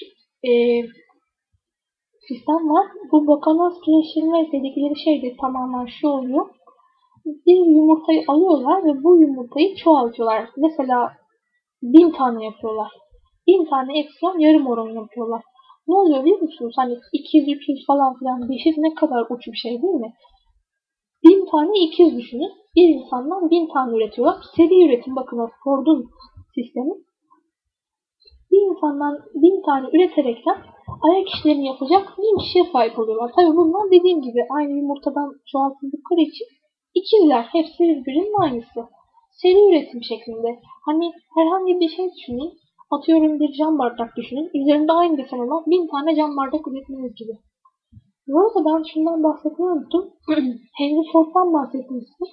sistem var. Bu Volkanovskileştirme dedikleri şey de tamamen şu oluyor. Bir yumurtayı alıyorlar ve bu yumurtayı çoğaltıyorlar. Mesela 1000 tane yapıyorlar. 1000 tane epsilon yarım oran yapıyorlar. Ne oluyor biliyor musunuz? Hani 200-300 falan filan bir ne kadar uç bir şey değil mi? 1000 tane 200 düşünün. Bir insandan 1000 tane üretiyorlar. Seri üretim bakın o Ford'un sistemi. Bir insandan 1000 tane üreterekten ayak işlerini yapacak 1000 kişiye sahip oluyorlar. Tabi bunlar dediğim gibi aynı yumurtadan çoğaltıldıkları için ikizler. Hepsi birbirinin aynısı. Seri üretim şeklinde. Hani herhangi bir şey düşünün. Atıyorum bir cam bardak düşünün. Üzerinde aynı desen olan 1000 tane cam bardak üretmeniz gibi. Bu arada ben şundan bahsetmeyi unuttum. Henry Ford'dan bahsetmiştim.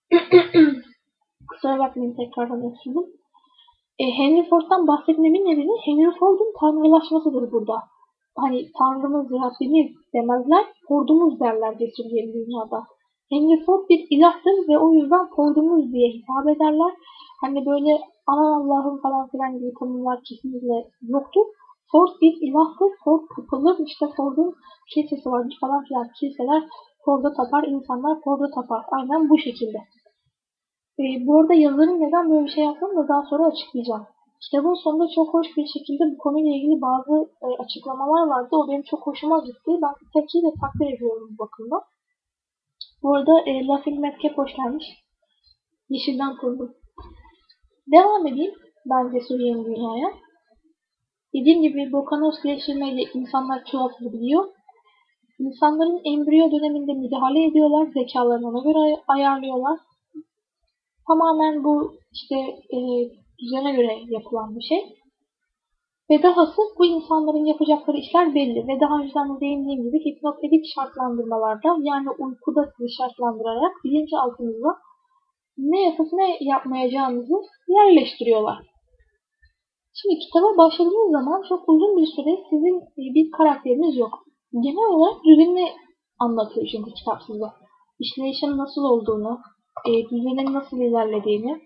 Kusura bakmayın tekrardan öksürdüm. Henry Ford'dan bahsetmemin nedeni Henry Ford'un tanrılaşmasıdır burada. Hani Tanrımız, Rabbimiz demezler, Ford'umuz derler cesuriyeli dünyada. Henry Ford bir ilahtır ve o yüzden Ford'umuz diye hitap ederler. Hani böyle aman Allah'ım falan filan gibi tanımlar kesinlikle yoktur. Ford bir ilahtır, Ford tapılır, işte Ford'un kilisesi varmış falan filan. Kiliseler Ford'a tapar, insanlar Ford'a tapar. Aynen bu şekilde. Bu arada yazarın neden böyle bir şey yaptığını da daha sonra açıklayacağım. Kitabın sonunda çok hoş bir şekilde bu konuyla ilgili bazı açıklamalar vardı. O benim çok hoşuma gitti. Ben kitapçıyı da takdir ediyorum bu bakımdan. Bu arada Laughing Madcap hoş gelmiş. Yeşilden kurdum. Devam edeyim bence Suriye'nin dünyaya. Dediğim gibi Volkanovskileştirmeyle insanlar çoğaltılabiliyor. İnsanların embriyo döneminde müdahale ediyorlar. Zekalarını ona göre ayarlıyorlar. Tamamen bu işte düzene göre yapılan bir şey. Ve dahası bu insanların yapacakları işler belli. Ve daha önceden de değindiğim gibi hipnopedik şartlandırmalarda yani uykuda sizi şartlandırarak bilinçaltınıza ne yapıp ne yapmayacağınızı yerleştiriyorlar. Şimdi kitaba başladığınız zaman çok uzun bir süre sizin bir karakteriniz yok. Genel olarak düzenini anlatıyor çünkü kitap size. İşleyişin nasıl olduğunu, düzenin nasıl ilerlediğini,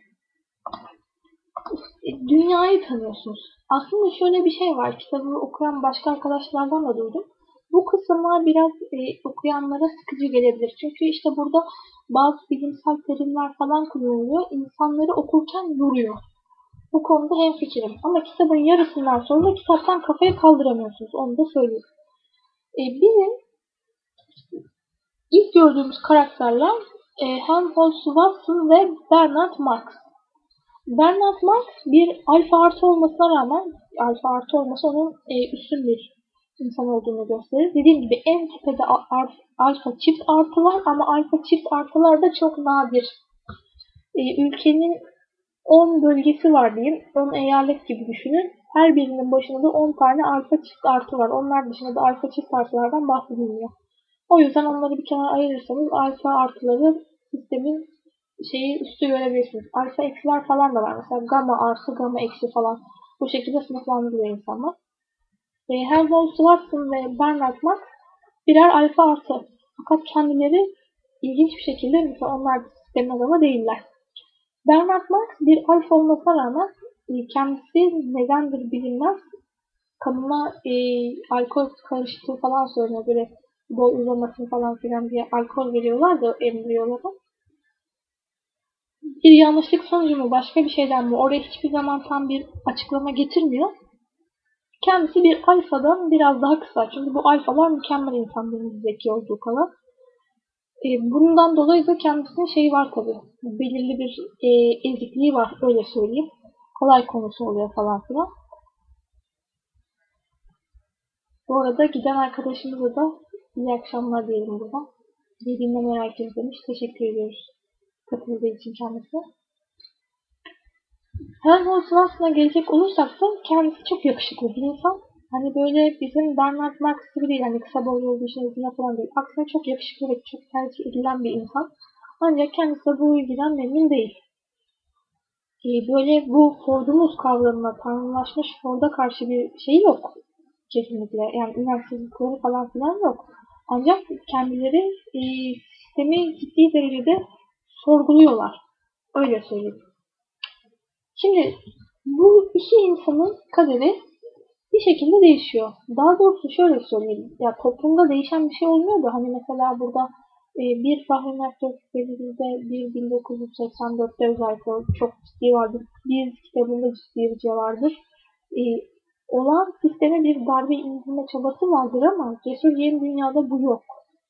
dünyayı tanıyorsunuz. Aslında şöyle bir şey var. Kitabı okuyan başka arkadaşlardan da duydum. Bu kısımlar biraz okuyanlara sıkıcı gelebilir. Çünkü işte burada bazı bilimsel terimler falan kullanılıyor. İnsanları okurken yoruyor. Bu konuda hemfikirim. Ama kitabın yarısından sonra kitaptan kafayı kaldıramıyorsunuz. Onu da söyleyeyim. Bizim ilk gördüğümüz karakterler Helmholtz Watson ve Bernard Marx. Bernard Marx bir alfa artı olmasına rağmen alfa artı olması onun üstün bir insan olduğunu gösterir. Dediğim gibi en tepede alfa çift artı var ama alfa çift artılar da çok nadir. Ülkenin 10 bölgesi var diyeyim. 10 eyalet gibi düşünün. Her birinin başında da 10 tane alfa çift artı var. Onlar dışında da alfa çift artılardan bahsedilmiyor. O yüzden onları bir kenara ayırırsanız alfa artıları sistemin üstü görebilirsiniz. Alfa eksiler falan da var. Mesela gamma artı, gamma eksi falan. Bu şekilde sınıflandırıyor insanlar. Helmholtz, Watson ve Bernard Marx birer alfa artı. Fakat kendileri ilginç bir şekilde mesela onlar da sistemin adamı değiller. Bernard Marx bir alfa olmasına rağmen kendisi nedendir bilinmez kanına alkol karıştığı falan söyleniyor. Böyle boy uzamasın falan filan diye alkol veriyorlar da embriyolara. Bir yanlışlık sonucu mu başka bir şeyden mi oraya hiçbir zaman tam bir açıklama getirmiyor. Kendisi bir alfadan biraz daha kısa. Çünkü bu alfalar mükemmel insanların zeki olduğu kadar. Bundan dolayı da kendisinin şeyi var tabii. Belirli bir ezikliği var öyle söyleyeyim. Kolay konusu oluyor falan filan. Bu arada giden arkadaşımıza da iyi akşamlar diyelim buradan. İyi dinlemeyi herkes demiş. Teşekkür ediyoruz katıldığı için kendisine. Helmholtz Watson'a gelecek olursak da kendisi çok yakışıklı bir insan. Hani böyle bizim Bernard Marx gibi değil. Hani kısa boylu olduğu için uzun falan değil. Aksine çok yakışıklı ve çok tercih edilen bir insan. Ancak kendisi de bu ilgiden memnun değil. Böyle bu Ford'umuz kavramına tanımlaşmış Ford'a karşı bir şey yok. Kesinlikle. Yani inançsızlıkları falan filan yok. Ancak kendileri sistemi ciddi derecede sorguluyorlar. Öyle söyleyeyim. Şimdi bu iki insanın kaderi bir şekilde değişiyor. Daha doğrusu şöyle söyleyeyim. Ya toplumda değişen bir şey olmuyor da hani mesela burada bir Fahri Mert'te bir 1984'te özellikle çok ciddi vardır. Bir kitabında ciddi bir şey vardır. Olan sisteme bir darbe indirme çabası vardır ama Cesur Yeni Dünya'da bu yok.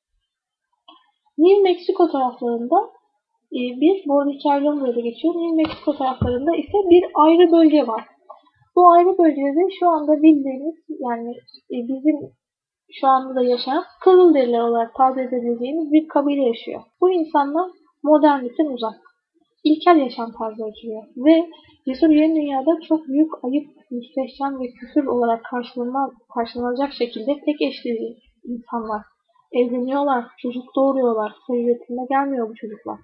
New Mexico taraflarında bu arada hikaye Londra'da geçiyor. New Mexico taraflarında ise bir ayrı bölge var. Bu ayrı bölgede şu anda bildiğimiz yani bizim şu anda da yaşayan Kızılderililer olarak tabir edebileceğimiz bir kabile yaşıyor. Bu insanlar modernlikten uzak. İlkel yaşam tarzı yaşıyor. Ve Cesur Yeni Dünya'da çok büyük ayıp, müstehcen ve küfür olarak karşılanacak şekilde tek eşli insanlar. Evleniyorlar, çocuk doğuruyorlar. Sayı üretimine gelmiyor bu çocuklar.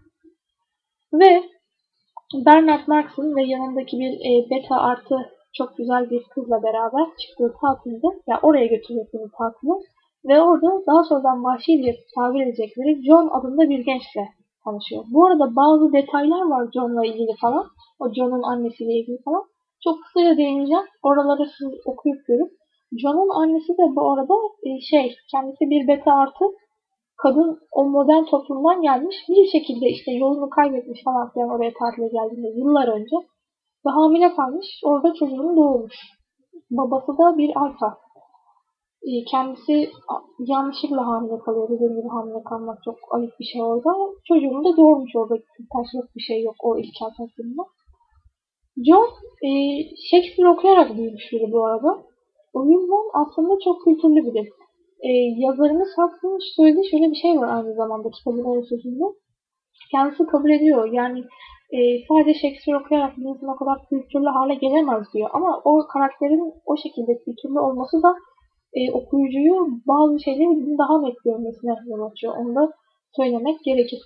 Ve Bernard Marx'ın ve yanındaki bir beta artı çok güzel bir kızla beraber çıktığı tatilde, yani oraya götürüyor kızı tatile ve orada daha sonradan vahşi diye tabir edecekleri John adında bir gençle tanışıyor. Bu arada bazı detaylar var John'la ilgili falan. O John'un annesiyle ilgili falan. Çok kısaca değineceğim. Oraları siz okuyup görün. John'un annesi de bu arada kendisi bir beta artı kadın o modern toplumdan gelmiş. Bir şekilde işte yolunu kaybetmiş falan filan oraya tatile geldiğinde yıllar önce. Ve hamile kalmış. Orada çocuğunu doğurmuş. Babası da bir alfa. Kendisi yanlışlıkla hamile kalıyor. Dediğim gibi hamile kalmak çok ayıp bir şey orada. Çocuğunu da doğurmuş orada. Taşlık bir şey yok o ilkel toplumda. John Shakespeare okuyarak büyümüş biri bu arada. O yüzden aslında çok kültürlü biri. Yazarımız Huxley'nin söylediği şöyle bir şey var aynı zamanda kitabın ön sözünde. Kendisi kabul ediyor. Yani sadece Shakespeare okuyarak bir insan o kadar kültürlü hale gelemez diyor. Ama o karakterin o şekilde kültürlü olması da okuyucuyu bazı şeyleri daha net görmesine yol açıyor. Onu da söylemek gerekir.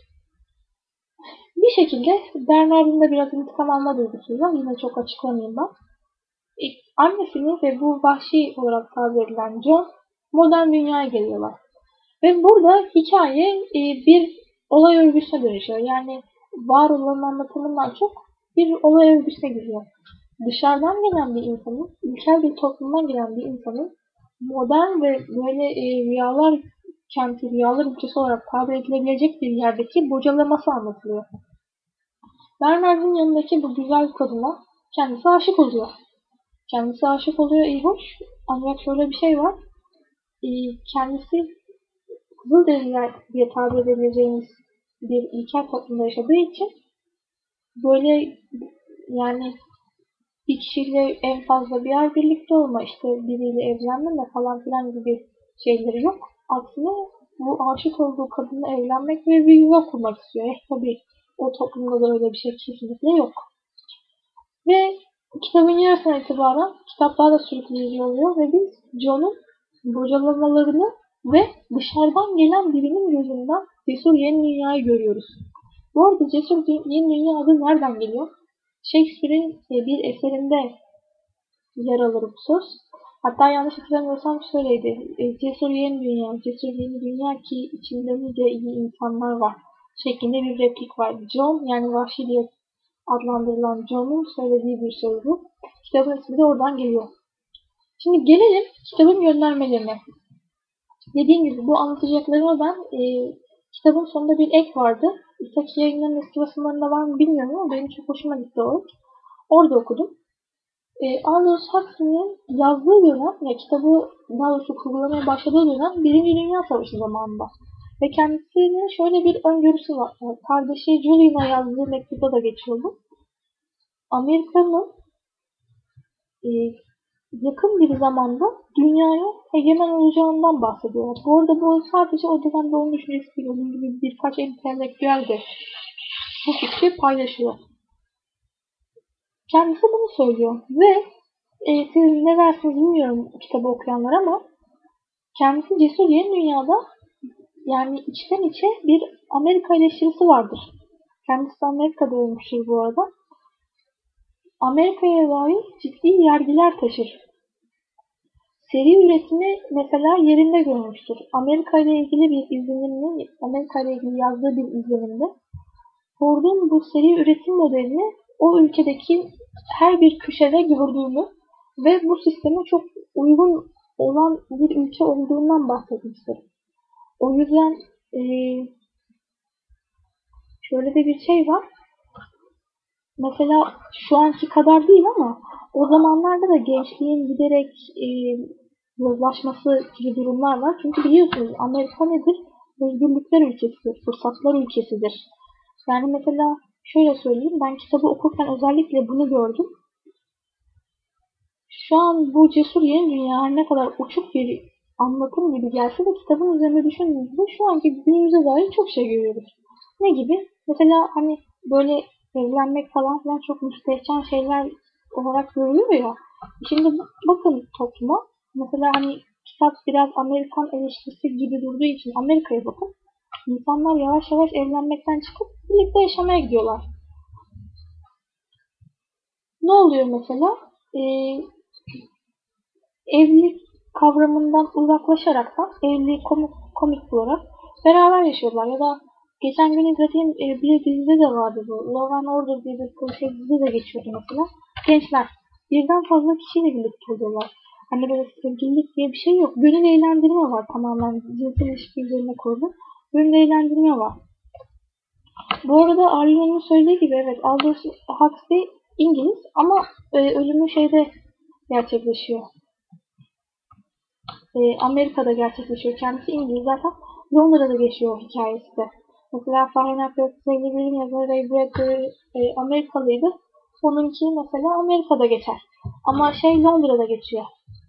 Bir şekilde Bernard'ın da biraz intikam alma duygusu var. Yine çok açıklamayayım ben. Annesini ve bu vahşi olarak tabir edilen John modern dünyaya geliyorlar. Ve burada hikaye bir olay örgüsüne dönüşüyor. Yani var olan anlatımından çok bir olay örgüsüne giriyor. Dışarıdan gelen bir insanın, ilkel bir toplumdan gelen bir insanın modern ve böyle rüyalar kenti, rüyalar ülkesi olarak tabir edilebilecek bir yerdeki bocalaması anlatılıyor. Bernard'ın yanındaki bu güzel kadına kendisi aşık oluyor. Kendisi aşık oluyor iyi hoş. Ancak şöyle bir şey var. Kendisi Kızılderililer diye tabir edebileceğimiz bir ilkel toplumda yaşadığı için böyle yani bir kişiyle en fazla bir ay birlikte olma, işte biriyle evlenme falan filan gibi şeyleri yok. Aksine bu aşık olduğu kadınla evlenmek ve bir yuva kurmak istiyor. Tabii o toplumda da öyle bir şey kesinlikle yok. Ve kitabın yarısına itibaren kitap daha da sürükleyici oluyor ve biz John'un bocalamalarını ve dışarıdan gelen birinin gözünden Cesur Yeni Dünya'yı görüyoruz. Bu arada Cesur Yeni Dünya adı nereden geliyor? Shakespeare'in bir eserinde yer alır bu söz. Hatta yanlış hatırlamıyorsam şöyleydi. Cesur yeni dünya, cesur yeni dünya ki içinde nice iyi insanlar var şeklinde bir replik var. John, yani Vahşi diye adlandırılan John'un söylediği bir söz bu. Kitabın ismi de oradan geliyor. Şimdi gelelim kitabın göndermelerine. Dediğim gibi bu anlatacaklarıma ben kitabın sonunda bir ek vardı. İstaki yayınların eski basımlarında var mı bilmiyorum ama benim çok hoşuma gitti o. Orada okudum. Aldous Huxley'nin yazdığı dönem, ya kitabı daha doğrusu kurgulamaya başladığı dönem Birinci Dünya Savaşı zamanında. Ve kendisinin şöyle bir öngörüsü var. Yani kardeşi Julian'a yazdığı mektupta da geçiyordu. Amerika'nın yakın bir zamanda dünyaya egemen olacağından bahsediyor. Bu arada bu sadece o dönemde onun düşüncesi değil. Onun gibi birkaç entelektüel de bu fikri paylaşıyor. Kendisi bunu söylüyor ve siz ne dersiniz bilmiyorum kitabı okuyanlar ama kendisi Cesur Yeni Dünya'da yani içten içe bir Amerika eleştirisi vardır. Kendisi Amerika'da ölmüştür bu arada. Amerika'ya dair ciddi yergiler taşır. Seri üretimi mesela yerinde görmüştür. Amerika ile ilgili bir izlenimini, Amerika ile ilgili yazdığı bir izlenimde Ford'un bu seri üretim modelini o ülkedeki her bir köşede gördüğünü ve bu sisteme çok uygun olan bir ülke olduğundan bahsetmiştir. O yüzden şöyle de bir şey var. Mesela şu anki kadar değil ama o zamanlarda da gençliğin giderek yozlaşması gibi durumlar var. Çünkü biliyorsunuz Amerika nedir? Özgürlükler ülkesidir, fırsatlar ülkesidir. Yani mesela şöyle söyleyeyim, ben kitabı okurken özellikle bunu gördüm. Şu an bu Cesur Yeni Dünya her ne kadar uçuk bir anlatım gibi gelse de kitabın üzerine düşündüğümüzde şu anki günümüze dair çok şey görüyoruz. Ne gibi? Mesela hani böyle evlenmek falan filan çok müstehcen şeyler olarak görülüyor ya. Şimdi bakın topluma. Mesela hani kitap biraz Amerikan eleştirisi gibi durduğu için Amerika'ya bakın. İnsanlar yavaş yavaş evlenmekten çıkıp birlikte yaşamaya gidiyorlar. Ne oluyor mesela? Evlilik kavramından uzaklaşaraktan evliliği komik bularak beraber yaşıyorlar. Ya da geçen gün izlediğim bir dizide de vardı bu. Law and Order diye bir polisiye dizide de geçiyordu mesela. Gençler birden fazla kişiyle birlikte oluyorlar. Hani böyle sevgililik diye bir şey yok. Gönül eğlendirme var tamamen. Cinsel ilişki üzerine kurulu. Gönül eğlendirme var. Bu arada Arlen'in söylediği gibi evet Aldous Huxley İngiliz ama ölümü şeyde gerçekleşiyor. Amerika'da gerçekleşiyor. Kendisi İngiliz zaten. Londra'da geçiyor hikayesi de. Mesela Fahrenheit 451'in yazarı Ray Bradbury Amerikalıydı. Onunki mesela Amerika'da geçer. Ama Londra'da geçiyor.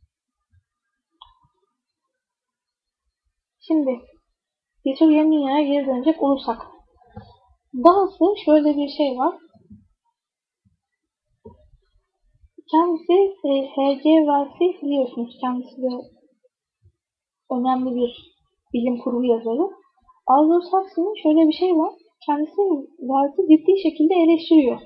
Şimdi Cesur Yeni Dünya'ya geri dönecek olursak. Dahası şöyle bir şey var. Kendisi H.G. Wells'i biliyorsunuz. Kendisi de önemli bir bilim kurgu yazarı. Aldous Huxley'nin şöyle bir şey var. Kendisi Wells'i ciddi şekilde eleştiriyor.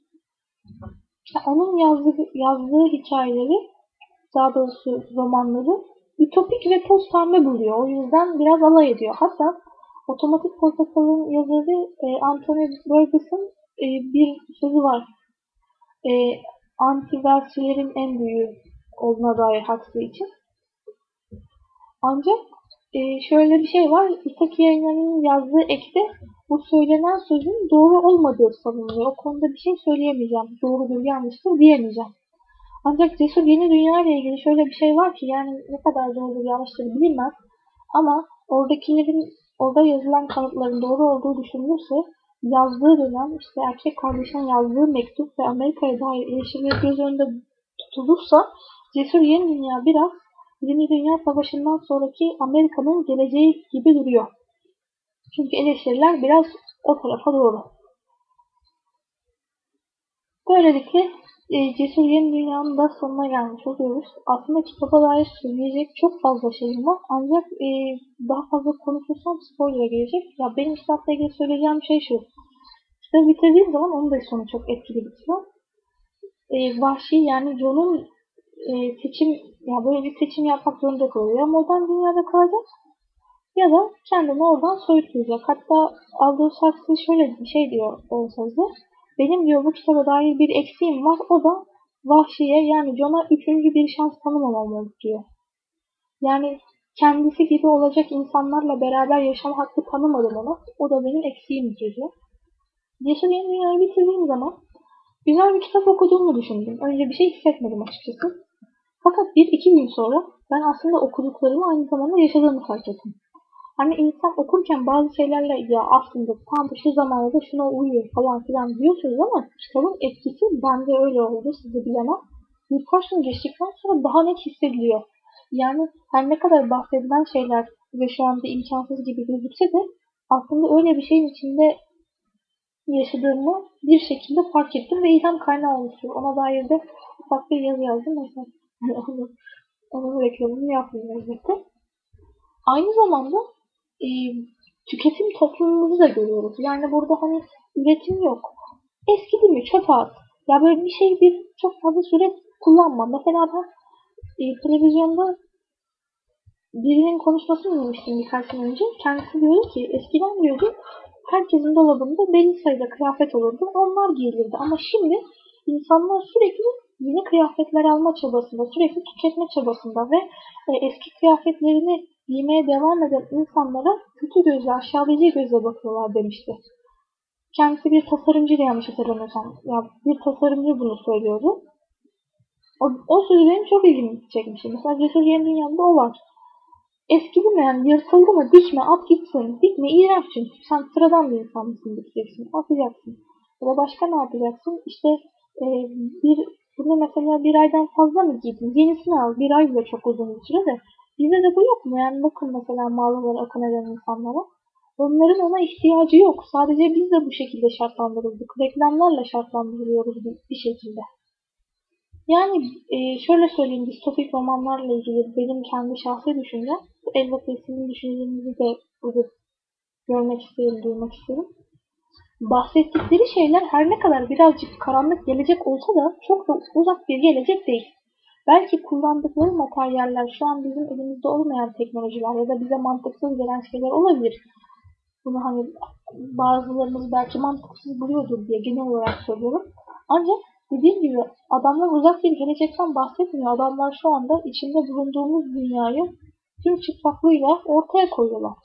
Onun yazdığı hikayeleri, daha doğrusu romanları ütopik ve toz pembe buluyor. O yüzden biraz alay ediyor. Hatta Otomatik Portakal'ın yazarı Anthony Burgess'ın bir sözü var. Anti-Wells'cilerin en büyüğü olduğuna dair Huxley için. Ancak şöyle bir şey var. İstaki yayınlarının yazdığı ekte bu söylenen sözün doğru olmadığı sanılıyor. O konuda bir şey söyleyemeyeceğim. Doğrudur, yanlıştır diyemeyeceğim. Ancak Cesur Yeni Dünya ile ilgili şöyle bir şey var ki yani ne kadar doğrudur, yanlıştır bilinmez. Ama orada yazılan kanıtların doğru olduğu düşünülürse yazdığı dönem işte erkek kardeşinin yazdığı mektup ve Amerika'ya dair eleştirileri göz önünde tutulursa Cesur Yeni Dünya biraz Birinci Dünya Savaşı'ndan sonraki Amerika'nın geleceği gibi duruyor. Çünkü eleştiriler biraz o tarafa doğru. Böylelikle Cesur Yeni Dünya'nın da sonuna gelmiş oluyoruz. Aslında kitaba dair söyleyecek çok fazla şeyim var. Ancak daha fazla konuşursam spoiler'a gelecek. Ya benim kitapla ilgili söyleyeceğim şey şu. Kitabı bitirdiğim zaman onun da sonu çok etkili bitiyor. Vahşi yani John'un seçim, ya böyle bir seçim yapmak zorunda kalıyor. Ya modern dünyada kalacak ya da kendini oradan soyutlayacak. Hatta Aldous Huxley şöyle bir şey diyor o sözde. Benim diyor bu kitaba dair bir eksiğim var. O da Vahşi'ye yani John'a üçüncü bir şans tanımamam oldu diyor. Yani kendisi gibi olacak insanlarla beraber yaşam hakkı tanımadım ona. O da benim eksiğim diyor. Yaşadığım dünyayı bitirdiğim zaman güzel bir kitap okuduğumu düşündüm. Önce bir şey hissetmedim açıkçası. Fakat bir iki gün sonra ben aslında okuduklarımı aynı zamanda yaşadığımı fark ettim. Hani insan okurken bazı şeylerle ya aslında tam şu zamanda da şuna uyuyor falan filan diyorsunuz ama kitabın etkisi bende öyle oldu, sizi bilemem. Birkaç gün geçtikten sonra daha net hissediliyor. Yani her ne kadar bahsedilen şeyler ve şu anda imkansız gibi gözükse de aslında öyle bir şeyin içinde yaşadığımı bir şekilde fark ettim ve ilham kaynağı oluşuyor. Ona dair de ufak bir yazı yazdım. Mesela onun reklamını yapmayayım elbette. Aynı zamanda e, tüketim toplumumuzu da görüyoruz. Yani burada hani üretim yok. Eskidi mi çöpe at. Ya böyle bir şey çok fazla süre kullanma. Mesela ben televizyonda birinin konuşmasını dinlemiştim birkaç gün önce. Kendisi diyordu ki eskiden diyordu herkesin dolabında belli sayıda kıyafet olurdu. Onlar giyilirdi. Ama şimdi insanlar sürekli yeni kıyafetler alma çabasında, sürekli tüketme çabasında ve eski kıyafetlerini giymeye devam eden insanlara kötü gözle, aşağılayıcı gözle bakıyorlar demişti. Kendisi bir tasarımcıydı yanlış hatırlamıyorsam. Ya bir tasarımcı bunu söylüyordu. O sözü benim çok ilgimi çekmişti. Mesela Cesur Yeni Dünya'da o var. Eskidi mi yani yırtıldı mı dikme at gitsin. Dikme iğrenç çünkü. Sen sıradan bir insan mısın dikeceksin. Atacaksın. Ya da başka ne yapacaksın? İşte bunu mesela bir aydan fazla mı giydin? Yenisini al. Bir ay bile çok uzun bir süre de. Bizde de bu yok mu? Yani bakın mesela mağazalara akın eden insanlara. Onların ona ihtiyacı yok. Sadece biz de bu şekilde şartlandırıldık. Reklamlarla şartlandırılıyoruz bir şekilde. Yani şöyle söyleyeyim, distopik romanlarla ilgili benim kendi şahsi düşüncem, elbette sizin düşüncenizi de burada görmek isterim, duymak isterim. Bahsettikleri şeyler her ne kadar birazcık karanlık gelecek olsa da çok da uzak bir gelecek değil. Belki kullandıkları materyaller şu an bizim elimizde olmayan teknolojiler ya da bize mantıksız gelen şeyler olabilir. Bunu hani bazılarımız belki mantıksız buluyordur diye genel olarak söylüyorum. Ancak dediğim gibi adamlar uzak bir gelecekten bahsetmiyor. Adamlar şu anda içinde bulunduğumuz dünyayı tüm çıplaklığıyla ortaya koyuyorlar.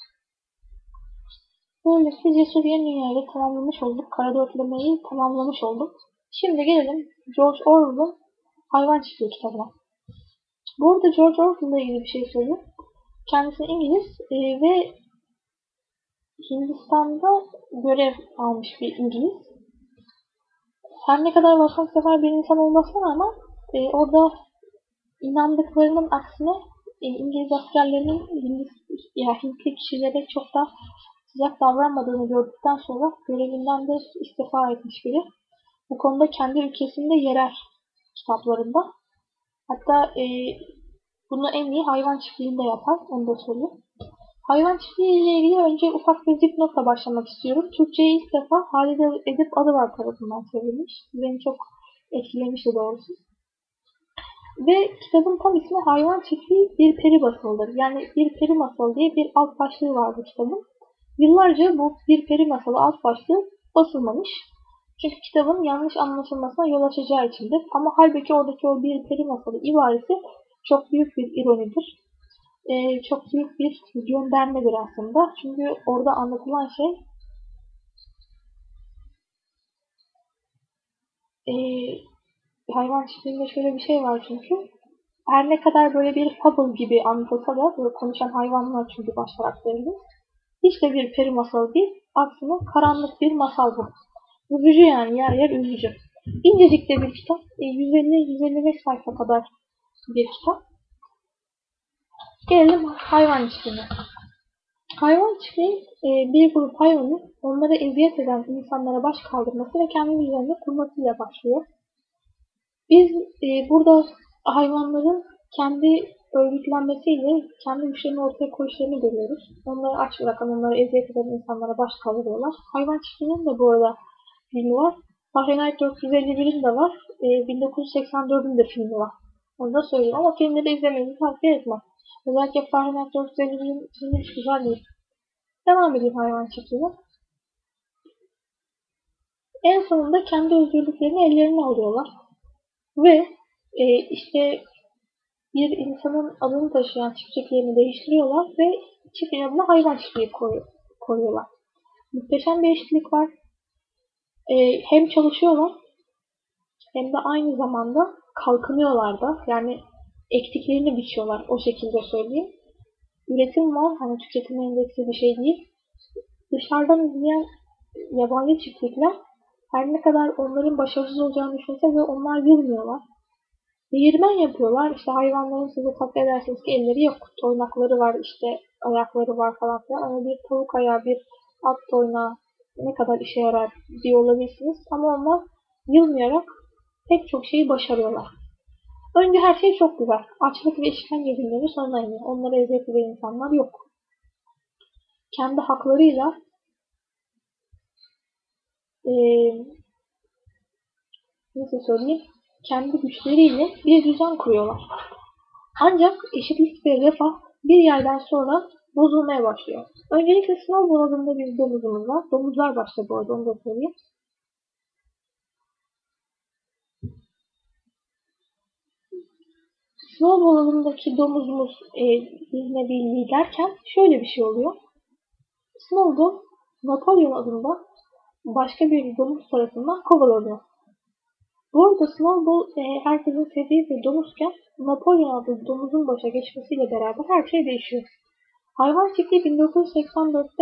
Böylece Cesur Yeni Dünya'yı tamamlamış olduk. Kara Dörtlemeyi tamamlamış olduk. Şimdi gelelim George Orwell'ın Hayvan Çiftliği kitabına. Bu arada George Orwell'la ilgili bir şey söyleyeyim. Kendisi İngiliz ve Hindistan'da görev almış bir İngiliz. Her ne kadar vatansever bir insan olmasına rağmen orada inandıklarının aksine İngiliz askerlerinin Hintli kişilere çok da sıcak davranmadığını gördükten sonra görevinden de istifa etmiş biri. Bu konuda kendi ülkesinde yerel kitaplarında. Hatta bunu en iyi hayvan çiftliğinde yapar. Onu da söyleyeyim. Hayvan çiftliği ile ilgili önce ufak bir dipnotla başlamak istiyorum. Türkçe'ye ilk defa Halide Edip Adıvar tarafından çevrilmiş. Beni çok etkilemişti doğrusu. Ve kitabın tam ismi Hayvan Çiftliği Bir Peri Masalıdır. Yani Bir Peri Masalı diye bir alt başlığı var bu kitabın. Yıllarca bu Bir Peri Masalı alt başlığı basılmamış. Çünkü kitabın yanlış anlaşılmasına yol açacağı içindir. Ama halbuki oradaki o Bir Peri Masalı ibaresi çok büyük bir ironidir. Çok büyük bir göndermedir aslında. Çünkü orada anlatılan şey hayvan çiftliğinde şöyle bir şey var çünkü. Her ne kadar böyle bir fable gibi anlatılsa da böyle konuşan hayvanlar çünkü baş karakterimiz. Hiç de bir peri masalı değil. Aksine karanlık bir masal bu. Üzücü yani yer yer üzücü. İncecik de bir kitap. 150-155 sayfa kadar bir kitap. Gelelim hayvan çiftliğine. Hayvan çiftliği bir grup hayvanı onlara eziyet eden insanlara baş kaldırması ve kendi üzerine kurmasıyla başlıyor. Biz burada hayvanların kendi örgütlenmesiyle kendi güçlerini ortaya koyuşlarını görüyoruz. Onları aç bırakan, onları eziyet eden insanlara baş kaldırıyorlar. Hayvan çiftliğinin de bu arada filmi var. Fahrenheit 451'in de var. 1984'ün de filmi var. Onu da söyleyeyim ama filmleri izlemenizi tavsiye etmem. Özellikle Fahrenheit 451'in filmi hiç güzel değil. Devam edeyim hayvan çiftliğine. En sonunda kendi özgürlüklerini ellerine alıyorlar. Ve işte bir insanın adını taşıyan çiftlik yerini değiştiriyorlar ve çiftliğin adına hayvan çiftliği koyuyorlar. Muhteşem bir eşitlik var. Hem çalışıyorlar hem de aynı zamanda kalkınıyorlar da. Yani ektiklerini biçiyorlar, o şekilde söyleyeyim. Üretim var, hani tüketim endeksi bir şey değil. Dışarıdan izleyen yabancı çiftlikler her ne kadar onların başarısız olacağını düşünse de onlar bilmiyorlar. Değirmen yapıyorlar. İşte hayvanların, size takdir edersiniz ki elleri yok. Toynakları var, işte ayakları var falan filan. Ama bir tavuk ayağı, bir at toynağı ne kadar işe yarar diye olabilirsiniz. Ama onlar yılmayarak pek çok şeyi başarıyorlar. Önce her şey çok güzel. Açlık ve işkence günleri sona iniyor. Onlara eziyet eden insanlar yok. Kendi haklarıyla nasıl söyleyeyim, kendi güçleriyle bir düzen kuruyorlar. Ancak eşitlik ve refah bir yerden sonra bozulmaya başlıyor. Öncelikle Snowball adında bir domuzumuz var. Domuzlar başta bu arada, onu da söyleyeyim. Snowball adındaki domuzumuz bizimle birliği derken şöyle bir şey oluyor. Snowball, Napolyon adında başka bir domuz tarafından kovalanıyor. Bu arada Snowball herkesin sevdiği bir domuzken Napolyon adlı domuzun başa geçmesiyle beraber her şey değişiyor. Hayvan çiftliği 1984'te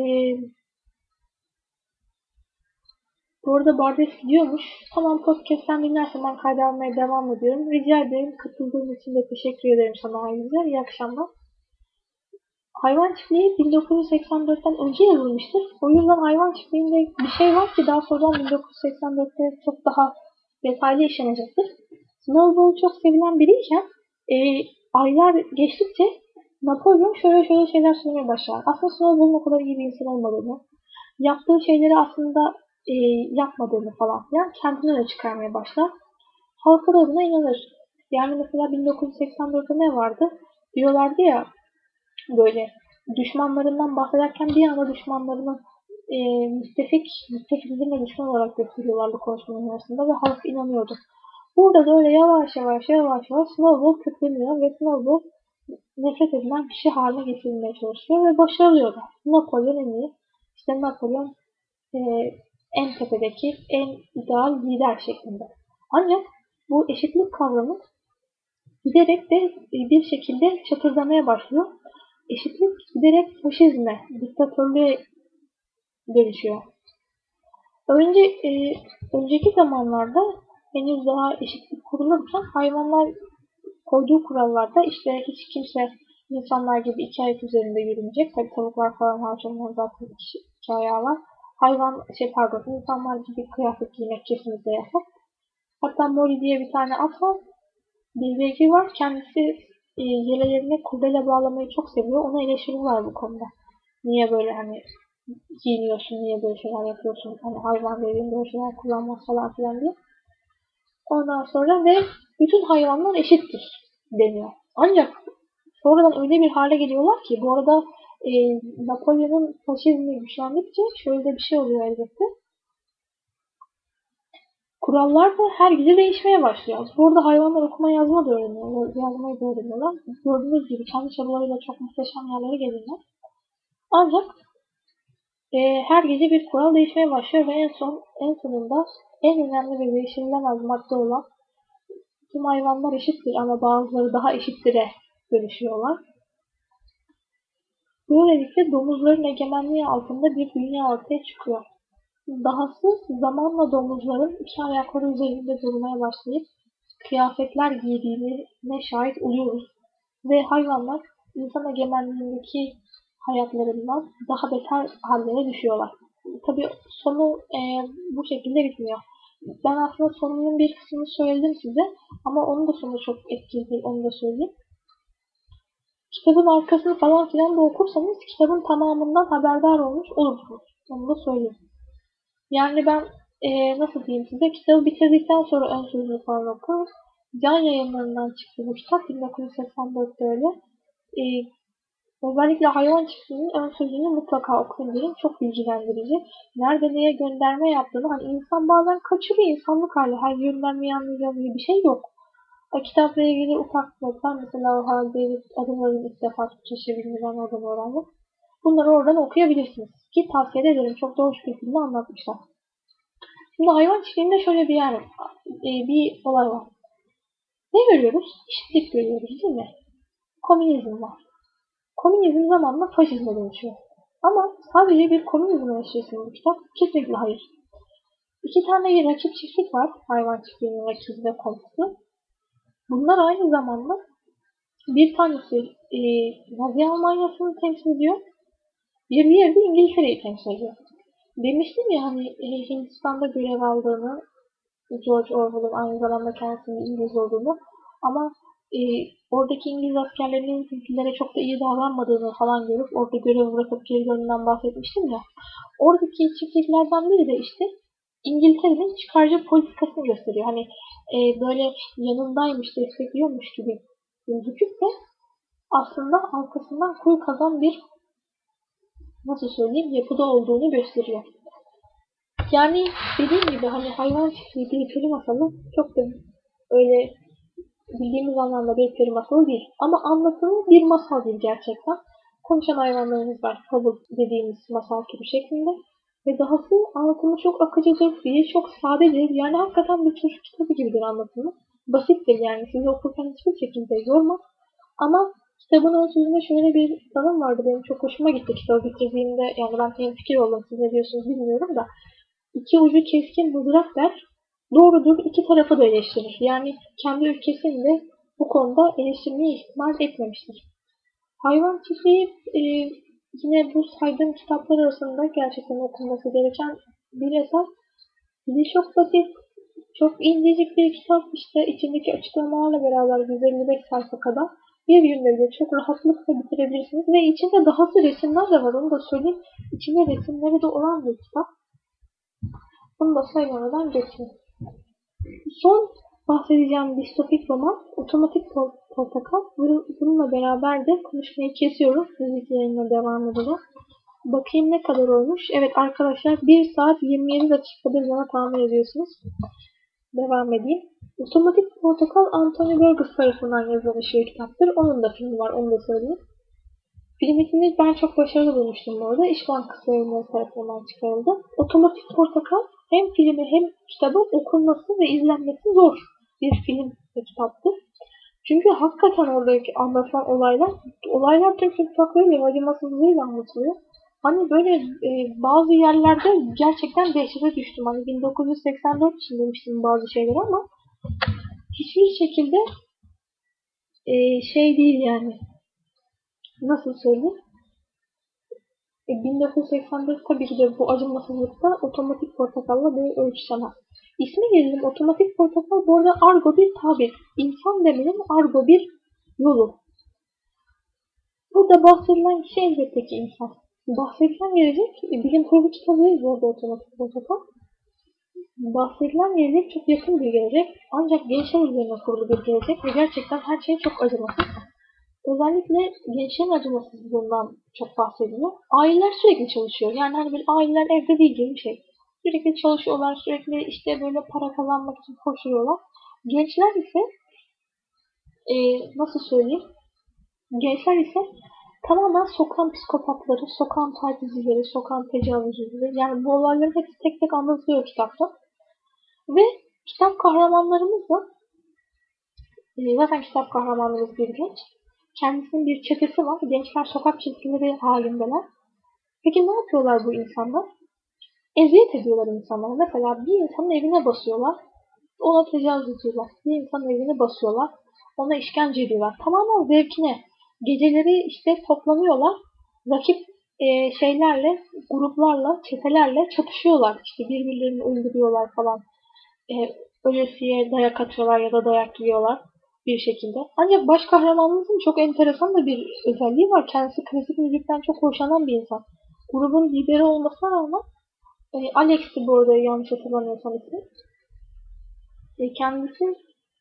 bu arada Bardes gidiyormuş. Tamam, podcast'ten dinlersen ben kaydalmaya devam ediyorum. Rica ederim. Katıldığın için de teşekkür ederim sana ayrıca. İyi akşamlar. Hayvan çiftliği 1984'ten önce yazılmıştır. O yüzden hayvan çiftliğinde bir şey var ki daha sonra 1984'te çok daha detaylı işlenecektir. Snowball çok sevilen biriyken aylar geçtikçe Napolyon şöyle şeyler söylemeye başlar. Aslında Snowball'un o kadar iyi bir insan olmadığını, yaptığı şeyleri aslında yapmadığını falan filan kendine de çıkarmaya başlar. Halka da buna inanır. Yani mesela 1984'te ne vardı? Diyorlardı ya, böyle düşmanlarından bahsederken bir anda düşmanlarını müttefiklerine düşman olarak gösteriyorlardı konuşmanın arasında ve halk inanıyordu. Burada da öyle yavaş yavaş Snowball kökleniyor ve Snowball nefret edilen kişi haline getirilmeye çalışıyor ve başarılıyor da. Napolyon en iyi. İşte Napolyon en tepedeki, en ideal lider şeklinde. Ancak bu eşitlik kavramı giderek de bir şekilde çatırdamaya başlıyor. Eşitlik giderek faşizme, diktatörlüğe dönüşüyor. Önceki zamanlarda henüz daha eşitlik kurulurken hayvanlar koyduğu kurallarda işte hiç kimse insanlar gibi iki ayak üzerinde yürümeyecek. Tabii tavuklar falan harcanlar zaten iki ayağı var. İnsanlar gibi kıyafet giymek kesinlikle yasak. Hatta Molly diye bir tane at var. Bir bilgi var. Kendisi yelelerine kurdele bağlamayı çok seviyor. Ona eleştiriyorlar bu konuda. Niye böyle hani giyiniyorsun, niye böyle şeyler yapıyorsun, hani hayvan dediğin böyle şeyler kullanmaz falan filan diye. Ondan sonra ve bütün hayvanlar eşittir deniyor. Ancak sonradan öyle bir hale geliyorlar ki bu arada Napolyon'un faşizmi güçlendikçe şöyle bir şey oluyor elbette. Kurallar da her gece değişmeye başlıyor. Bu arada hayvanlar okuma yazma da öğreniyorlar, yazmayı da öğreniyorlar. Gördüğünüz gibi kendi çabalarıyla çok muhteşem yerlere gelirler. Ancak her gece bir kural değişmeye başlıyor ve en sonunda en önemli ve değiştirilemez madde olan tüm hayvanlar eşittir ama bazıları daha eşittir'e dönüşüyorlar. Böylelikle domuzların egemenliği altında bir dünya ortaya çıkıyor. Dahası zamanla domuzların iki ayakları üzerinde durmaya başlayıp kıyafetler giydiğine şahit oluyoruz. Ve hayvanlar insan egemenliğindeki hayatlarından daha beter hallere düşüyorlar. Tabii sonu bu şekilde bitmiyor. Ben aslında sonunun bir kısmını söyledim size ama onun da sonu çok etkili değil, onu da söyleyeyim. Kitabın arkasını falan filan da okursanız kitabın tamamından haberdar olmuş olursunuz. Onu da söyleyeyim. Yani ben nasıl diyeyim size, kitabı bitirdikten sonra ön sözünü falan okur. Can Yayınları'ndan çıktı bu kitap. 1984'te öyle. Özellikle hayvan çiftliğinin ön sözünü mutlaka okuyun derim. Çok bilgilendirici. Nerede neye gönderme yaptığını, hani insan bazen kaçırıyor, insanlık hali. Her göndermeyi anlayacağız gibi bir şey yok. Kitapla ilgili ufak notlar, mesela o halde adımların ilk defa Türkçe çevrilmeden adını öğrendim. Bunları oradan okuyabilirsiniz. Ki tavsiye ederim. Çok da hoş bir şekilde anlatmışlar. Şimdi hayvan çiftliğinde şöyle bir yer var. Bir olay var. Ne görüyoruz? İşsizlik görüyoruz değil mi? Komünizm var. Komünizm zamanla faşizme dönüşüyor. Ama sadece bir komünizm eleştirisi bu kitap? Kesinlikle hayır. İki tane bir rakip çiftlik var. Hayvan çiftliğinin rakibi ve komşusu. Bunlar aynı zamanda bir tanesi Nazi Almanya'sını temsil ediyor. Bir diğeri de İngiltere'yi temsil ediyor. Demiştim ya hani Hindistan'da görev aldığını, George Orwell'ın aynı zamanda kendisinin İngiliz olduğunu, ama oradaki İngiliz askerlerinin Hintlilere çok da iyi davranmadığını falan görüp orada görev bırakıp geri döndüğünden bahsetmiştim ya. Oradaki çiftliklerden biri de işte İngiltere'nin çıkarcı politikasını gösteriyor. Hani böyle yanındaymış, destekliyormuş gibi gözüküp de aslında arkasından kuyu kazan bir, nasıl söyleyeyim, yapıda olduğunu gösteriyor. Yani dediğim gibi hani hayvan çiftliği bir peri masalı çok da öyle bildiğimiz anlamda bir peri masalı değil. Ama anlatımı bir masal değil gerçekten. Konuşan hayvanlarımız var. Fable dediğimiz masal türü şeklinde. Ve dahası anlatımı çok akıcıdır. Dili çok sadedir. Yani hakikaten bir çocuk kitabı gibidir anlatımı. Basittir yani. Sizi okurken hiçbir şekilde yormaz. Ama kitabın ön sözünde şöyle bir tanım vardı. Benim çok hoşuma gitti kitabı bitirdiğimde. Yani ben hemfikir oldum. Siz ne diyorsunuz bilmiyorum da. İki ucu keskin mızrak der. Doğrudur, iki tarafı da eleştirir. Yani kendi ülkesini de bu konuda eleştirmeyi ihtimal etmemiştir. Hayvan çiftliği yine bu saydığım kitaplar arasında gerçekten okunması gereken bir eser. Dili çok basit, çok incecik bir kitap. İşte içindeki açıklamalarla beraber 155 sayfa kadar bir günde bile çok rahatlıkla bitirebilirsiniz. Ve içinde dahası resimler de var, onu da söyleyeyim. İçinde resimleri de olan bir kitap. Bunu da saymamadan geçeyim. Son bahsedeceğim distopik roman Otomatik Portakal. Bununla beraber de konuşmayı kesiyoruz. Müzik yayınına devam edelim. Bakayım ne kadar olmuş. Evet arkadaşlar 1 saat 27 dakikadır bana tahmin ediyorsunuz. Devam edeyim. Otomatik Portakal Anthony Burgess tarafından yazılmış bir kitaptır. Onun da filmi var, onu da söyleyeyim. Filmini ben çok başarılı bulmuştum bu arada. İş Bankası yayınları tarafından çıkarıldı. Otomatik Portakal hem filmi hem kitabı okunması ve izlenmesi zor bir film ve kitaptır. Çünkü hakikaten oradaki anlatılan olaylar Türk topraklarıyla acımasızlığıyla anlatılıyor. Hani böyle bazı yerlerde gerçekten dehşete düştüm. Hani 1984 için demiştim bazı şeyler ama hiçbir şekilde şey değil yani. Nasıl söyleyeyim? 1984 tabii ki de bu acımasızlıkta Otomatik Portakal'la bir ölçüsemez. İsmi gelelim, Otomatik Portakal bu arada argo bir tabir. İnsan demenin argo bir yolu. Burada bahsedilen kişi elbette ki insan. Bahsedilen gelecek, bilim kurgu kitabı değil bu arada Otomatik Portakal. Bahsedilen gelecek çok yakın bir gelecek. Ancak gençler üzerine kurulu bir gelecek ve gerçekten her şey çok acımasız. Özellikle gençlerin acımasızlığından çok bahsediliyor. Aileler sürekli çalışıyor. Yani hani böyle aileler evde değil gibi bir şey. Sürekli çalışıyorlar, sürekli işte böyle para kazanmak için koşuyorlar. Gençler ise nasıl söyleyeyim? Gençler ise tamamen sokağın psikopatları, sokağın tacizcileri, sokağın tecavüzcüleri. Yani bu olayların hepsi tek tek anlatılıyor kitapta. Ve kitap kahramanlarımız da zaten kitap kahramanlarımız bir genç. Kendisinin bir çetesi var. Gençler sokak çizgileri halindeler. Peki ne yapıyorlar bu insanlar? Eziyet ediyorlar insanlara. Mesela bir insanın evine basıyorlar. Ona tecavüz ediyorlar. Bir insanın evine basıyorlar. Ona işkence ediyorlar. Tamamen zevkine. Geceleri işte toplanıyorlar. Rakip şeylerle, gruplarla, çetelerle çatışıyorlar. İşte birbirlerini öldürüyorlar falan. Ölesiye dayak atıyorlar ya da dayak yiyorlar bir şekilde. Ancak baş kahramanımızın çok enteresan da bir özelliği var. Kendisi klasik müzikten çok hoşlanan bir insan. Grubun lideri olmasına rağmen Alex'i bu arada yanlış hatırlamıyorsam ismi. Kendisi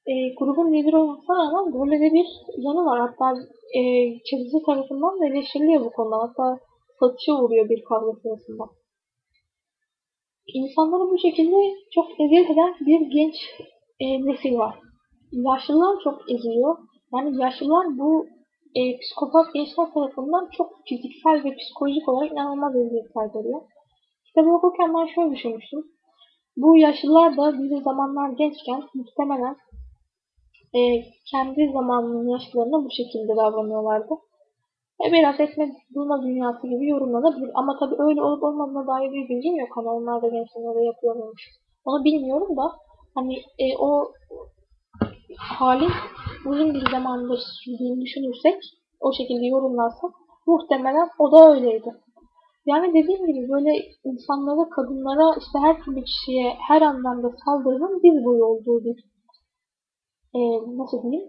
grubun lideri olmasına rağmen böyle de bir yanı var. Hatta çizgi tarafından da eleştiriliyor bu konuda. Hatta satışa uğruyor bir kavga sırasında. İnsanları bu şekilde çok eziyet eden bir genç nesil var. Yaşlılar çok eziliyor. Yani yaşlılar bu psikopat gençler tarafından çok fiziksel ve psikolojik olarak inanılmaz eziyetler görüyor. Kitabı okurken ben şöyle düşünmüştüm. Bu yaşlılar da bizim zamanlar gençken muhtemelen kendi zamanının yaşlılarına bu şekilde davranıyorlardı. Biraz ekmek bulma dünyası gibi yorumlanabilir. Ama tabii öyle olup olmadığına dair bir bilgim yok. Hani onlar da gençler öyle yapıyormuş. Onu bilmiyorum da hani o halin uzun bir zamandır sürdüğünü düşünürsek, o şekilde yorumlarsak muhtemelen o da öyleydi. Yani dediğim gibi böyle insanlara, kadınlara, işte her türlü kişiye her anlamda saldırının diz boyu olduğu bir nasıl diyeyim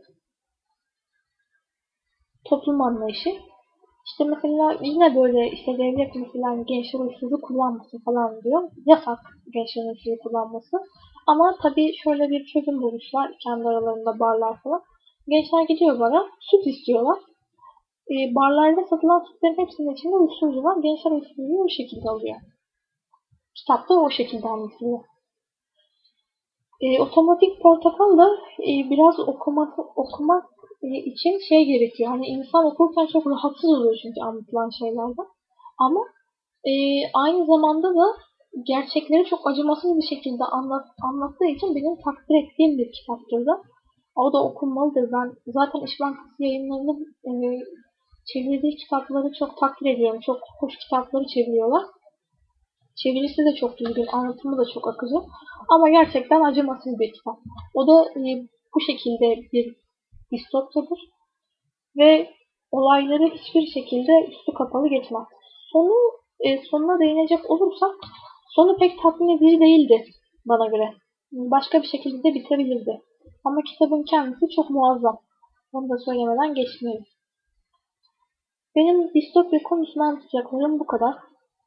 toplum anlayışı. İşte mesela yine böyle işte devlet mesela gençler uyuşturucu kullanması falan diyor. Yasak gençlerin uyuşturucu kullanması. Ama tabii şöyle bir çözüm bulmuşlar kendi aralarında barlar falan. Gençler gidiyor bara, süt istiyorlar. Barlarda satılan sütlerin hepsinin içinde uyuşturucu var. Gençler uyuşturucuyu o şekilde alıyor. Kitapta o şekilde anlatılıyor. Otomatik portakal da biraz okumak için şey gerekiyor. Hani insan okurken çok rahatsız oluyor çünkü anlatılan şeylerden. Ama aynı zamanda da gerçekleri çok acımasız bir şekilde anlattığı için benim takdir ettiğim bir kitaptır da. O da okunmalıdır. Ben zaten İş Bankası Yayınları'nın çevirdiği kitapları çok takdir ediyorum. Çok hoş kitapları çeviriyorlar. Çevirisi de çok düzgün, anlatımı da çok akıcı. Ama gerçekten acımasız bir kitap. O da bu şekilde bir distopyadır. Ve olayları hiçbir şekilde üstü kapalı geçmez. Sonuna değinecek olursak, sonu pek tatmin edici değildi bana göre. Başka bir şekilde de bitebilirdi. Ama kitabın kendisi çok muazzam. Onu da söylemeden geçmeyelim. Benim distopya konusunda anlatacaklarım bu kadar.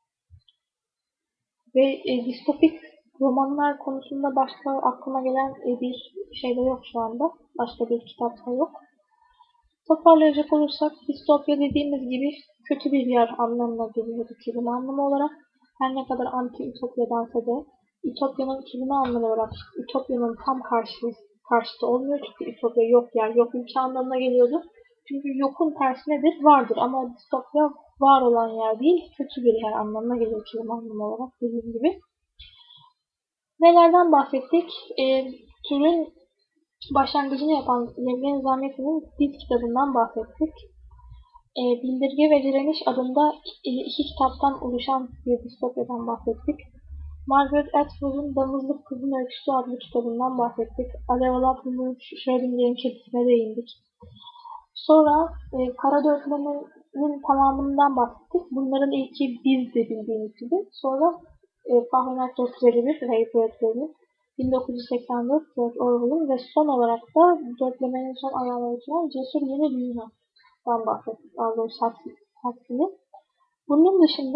Ve distopik romanlar konusunda başka aklıma gelen bir şey de yok şu anda. Başka bir kitap da yok. Toparlayacak olursak distopya dediğimiz gibi kötü bir yer anlamına geliyordu kelime anlamı olarak. Her ne kadar anti-ütopya dense de ütopyanın kelime anlamı olarak ütopyanın tam karşıtı olmuyor. Çünkü ütopya yok yer, yok ülke anlamına geliyordu. Çünkü yokun tersi nedir? Vardır. Ama distopya var olan yer değil, kötü bir yer anlamına geliyor kelime anlamı olarak dediğim gibi. Nelerden bahsettik? Türün başlangıcını yapan Yevgeny Zamyatin'in Biz kitabından bahsettik. Bildirge ve Direniş adında iki kitaptan oluşan bir distopyadan bahsettik. Margaret Atwood'un Damızlık Kızın Öyküsü adlı kitabından bahsettik. Alev Alatlı'nın Schrödinger'in kedisine değindik. Sonra Kara Dörtleme'nin tamamından bahsettik. Bunların ilki Biz'di bildiğiniz gibi. Sonra Fahrenheit 451 Ray Bradbury'nin 1984 George Orwell'ın ve son olarak da dörtlemenin son ayağına geçen Cesur Yeni Dünya'dan bahsettik. Aldous Huxley'nin. Bunun dışında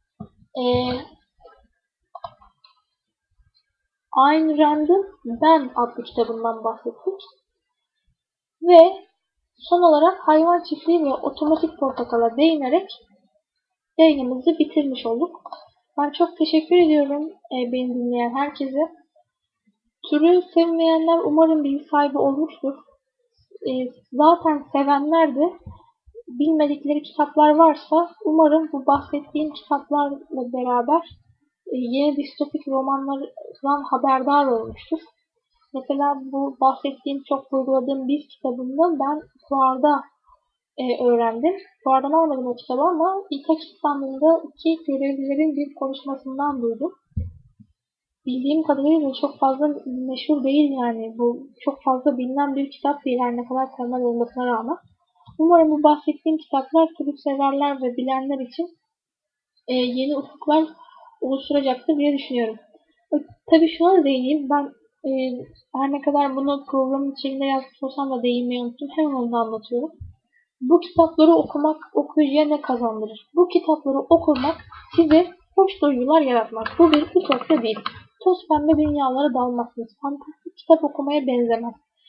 Ayn Rand'ın Ben adlı kitabından bahsettik. Ve son olarak Hayvan Çiftliği ve Otomatik Portakal'a değinerek yayınımızı bitirmiş olduk. Ben çok teşekkür ediyorum beni dinleyen herkese. Türü sevmeyenler umarım bilgi sahibi olmuştur. Zaten sevenler de bilmedikleri kitaplar varsa umarım bu bahsettiğim kitaplarla beraber yeni distopik romanlardan haberdar olmuştur. Mesela bu bahsettiğim çok vurguladığım Biz kitabında ben fuarda öğrendim. Fuardan almadım o kitabı ama İTAK İstanbul'daki görevlilerin bir konuşmasından duydum. Bildiğim kadarıyla çok fazla meşhur değil yani. Bu çok fazla bilinen bir kitap değil her ne kadar tanınan olmasına rağmen. Umarım bu bahsettiğim kitaplar türlü severler ve bilenler için yeni ufuklar oluşturacaktır diye düşünüyorum. Tabii şuna da değineyim. Ben her ne kadar bunu programın içinde yazmış olsam da değinmeyi unuttum. Hemen onu da anlatıyorum. Bu kitapları okumak okuyucuya ne kazandırır? Bu kitapları okumak size hoş duygular yaratmaz. Bu bir ütopya değil. Toz pembe dünyalara dalmazsınız. Fantastik kitap okumaya benzemez.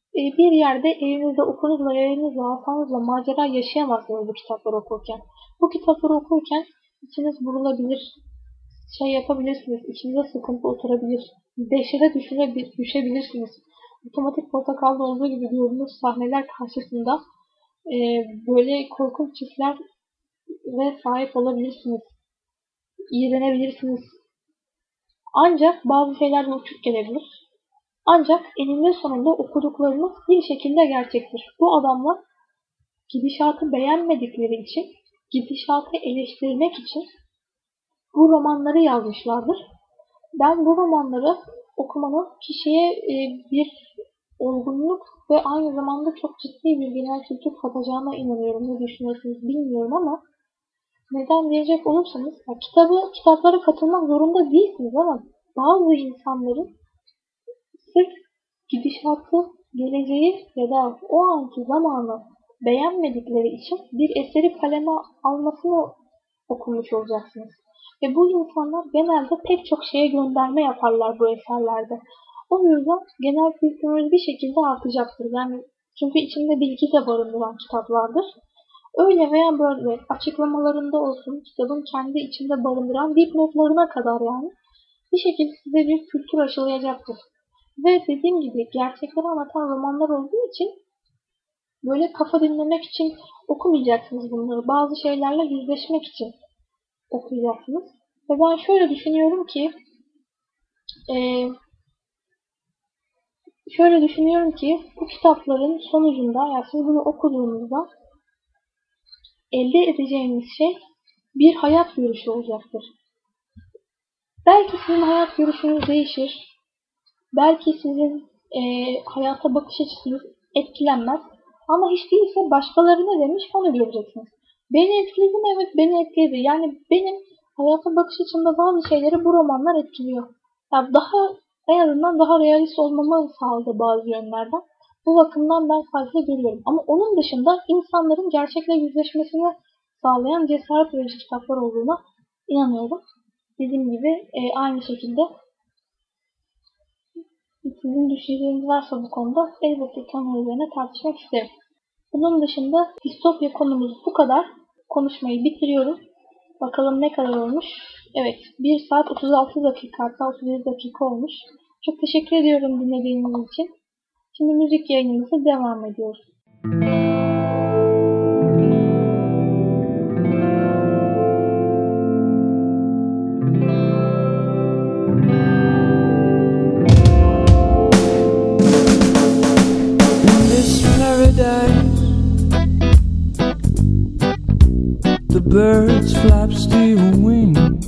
Bir yerde evinizde okulunuzla, yayınınızla, alfanızla macera yaşayamazsınız bu kitapları okurken. Bu kitapları okurken içiniz burulabilir, yapabilirsiniz, içinize sıkıntı oturabilir, dehşete düşebilirsiniz. Otomatik Portakal'da olduğu gibi gördüğünüz sahneler karşısında böyle korkunç hislere sahip olabilirsiniz. İğrenebilirsiniz. Ancak bazı şeyler de uçuk gelebilir. Ancak eninde sonunda okuduklarınız bir şekilde gerçektir. Bu adamlar gidişatı beğenmedikleri için, gidişatı eleştirmek için bu romanları yazmışlardır. Ben bu romanları okumanın kişiye bir olgunluk ve aynı zamanda çok ciddi bir genel kültür katacağına inanıyorum. Ne düşünüyorsunuz bilmiyorum ama neden diyecek olursanız kitaplara katılmak zorunda değilsiniz ama bazı insanların sırf gidişatı, geleceği ya da o anki zamanı beğenmedikleri için bir eseri kaleme almasını okumuş olacaksınız. Ve bu insanlar genelde pek çok şeye gönderme yaparlar bu eserlerde. O yüzden genel kültürünüz bir şekilde artacaktır. Yani çünkü içinde bilgi de barındıran kitaplardır. Öyle veya böyle açıklamalarında olsun, kitabın kendi içinde barındıran dipnotlarına kadar yani bir şekilde size bir kültür aşılayacaktır. Ve dediğim gibi gerçekleri anlatan romanlar olduğu için böyle kafa dinlemek için okumayacaksınız bunları. Bazı şeylerle yüzleşmek için okuyacaksınız. Ve ben şöyle düşünüyorum ki bu kitapların sonucunda yani siz bunu okuduğunuzda elde edeceğiniz şey bir hayat görüşü olacaktır. Belki sizin hayat görüşünüz değişir. Belki sizin hayata bakış açınız etkilenmez. Ama hiç değilse başkaları ne demiş onu göreceksiniz. Beni etkiledi mi? Evet beni etkiledi. Yani benim hayata bakış açımda bazı şeyleri bu romanlar etkiliyor. Yani en azından daha realist olmamı sağladı bazı yönlerden. Bu bakımdan ben fazla görüyorum. Ama onun dışında insanların gerçekle yüzleşmesini sağlayan cesaret verici kitaplar olduğuna inanıyorum. Dediğim gibi aynı şekilde sizin düşünceleriniz varsa bu konuda elbette konu üzerine tartışmak isterim. Bunun dışında distopya konumuz bu kadar. Konuşmayı bitiriyorum. Bakalım ne kadar olmuş. Evet 1 saat 36 dakika hatta 37 dakika olmuş. Çok teşekkür ediyorum dinlediğiniz için. Şimdi müzik yayınımıza devam ediyoruz. The birds flap steel wings.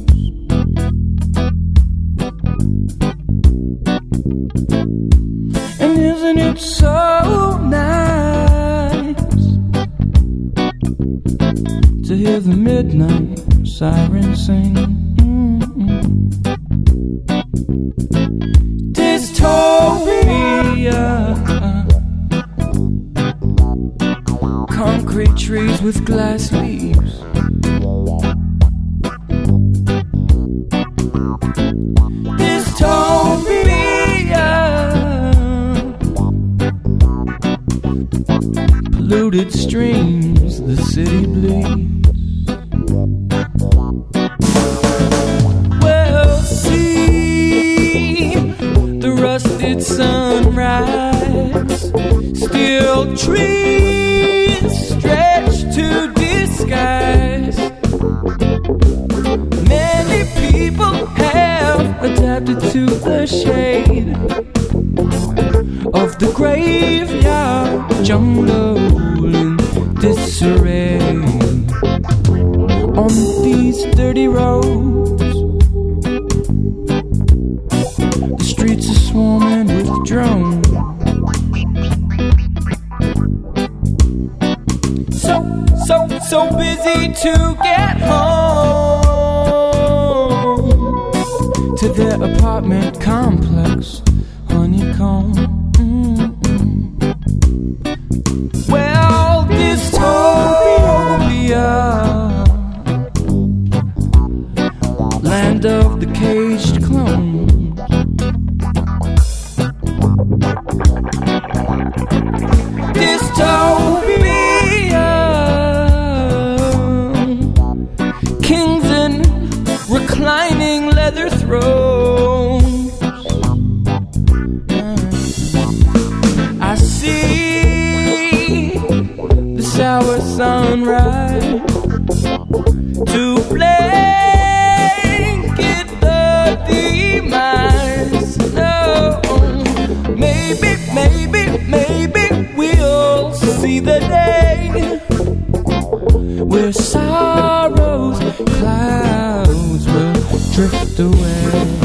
And isn't it so nice to hear the midnight siren sing? Dystopia. Concrete trees with glass leaves. Polluted streams, the city bleeds. Well, see the rusted sunrise, steel trees stretched to disguise. Many people have adapted to the shade of the graveyard jungle in disarray. On these dirty roads, the streets are swarming with drones. So busy to get home to their apartment complex, honeycomb. Well, dystopia, land of the caged clone. Dystopia, kings in reclining leather thrones. I see the sour sunrise to blanket the demise. No, maybe we'll see the day where sorrow's clouds will drift away.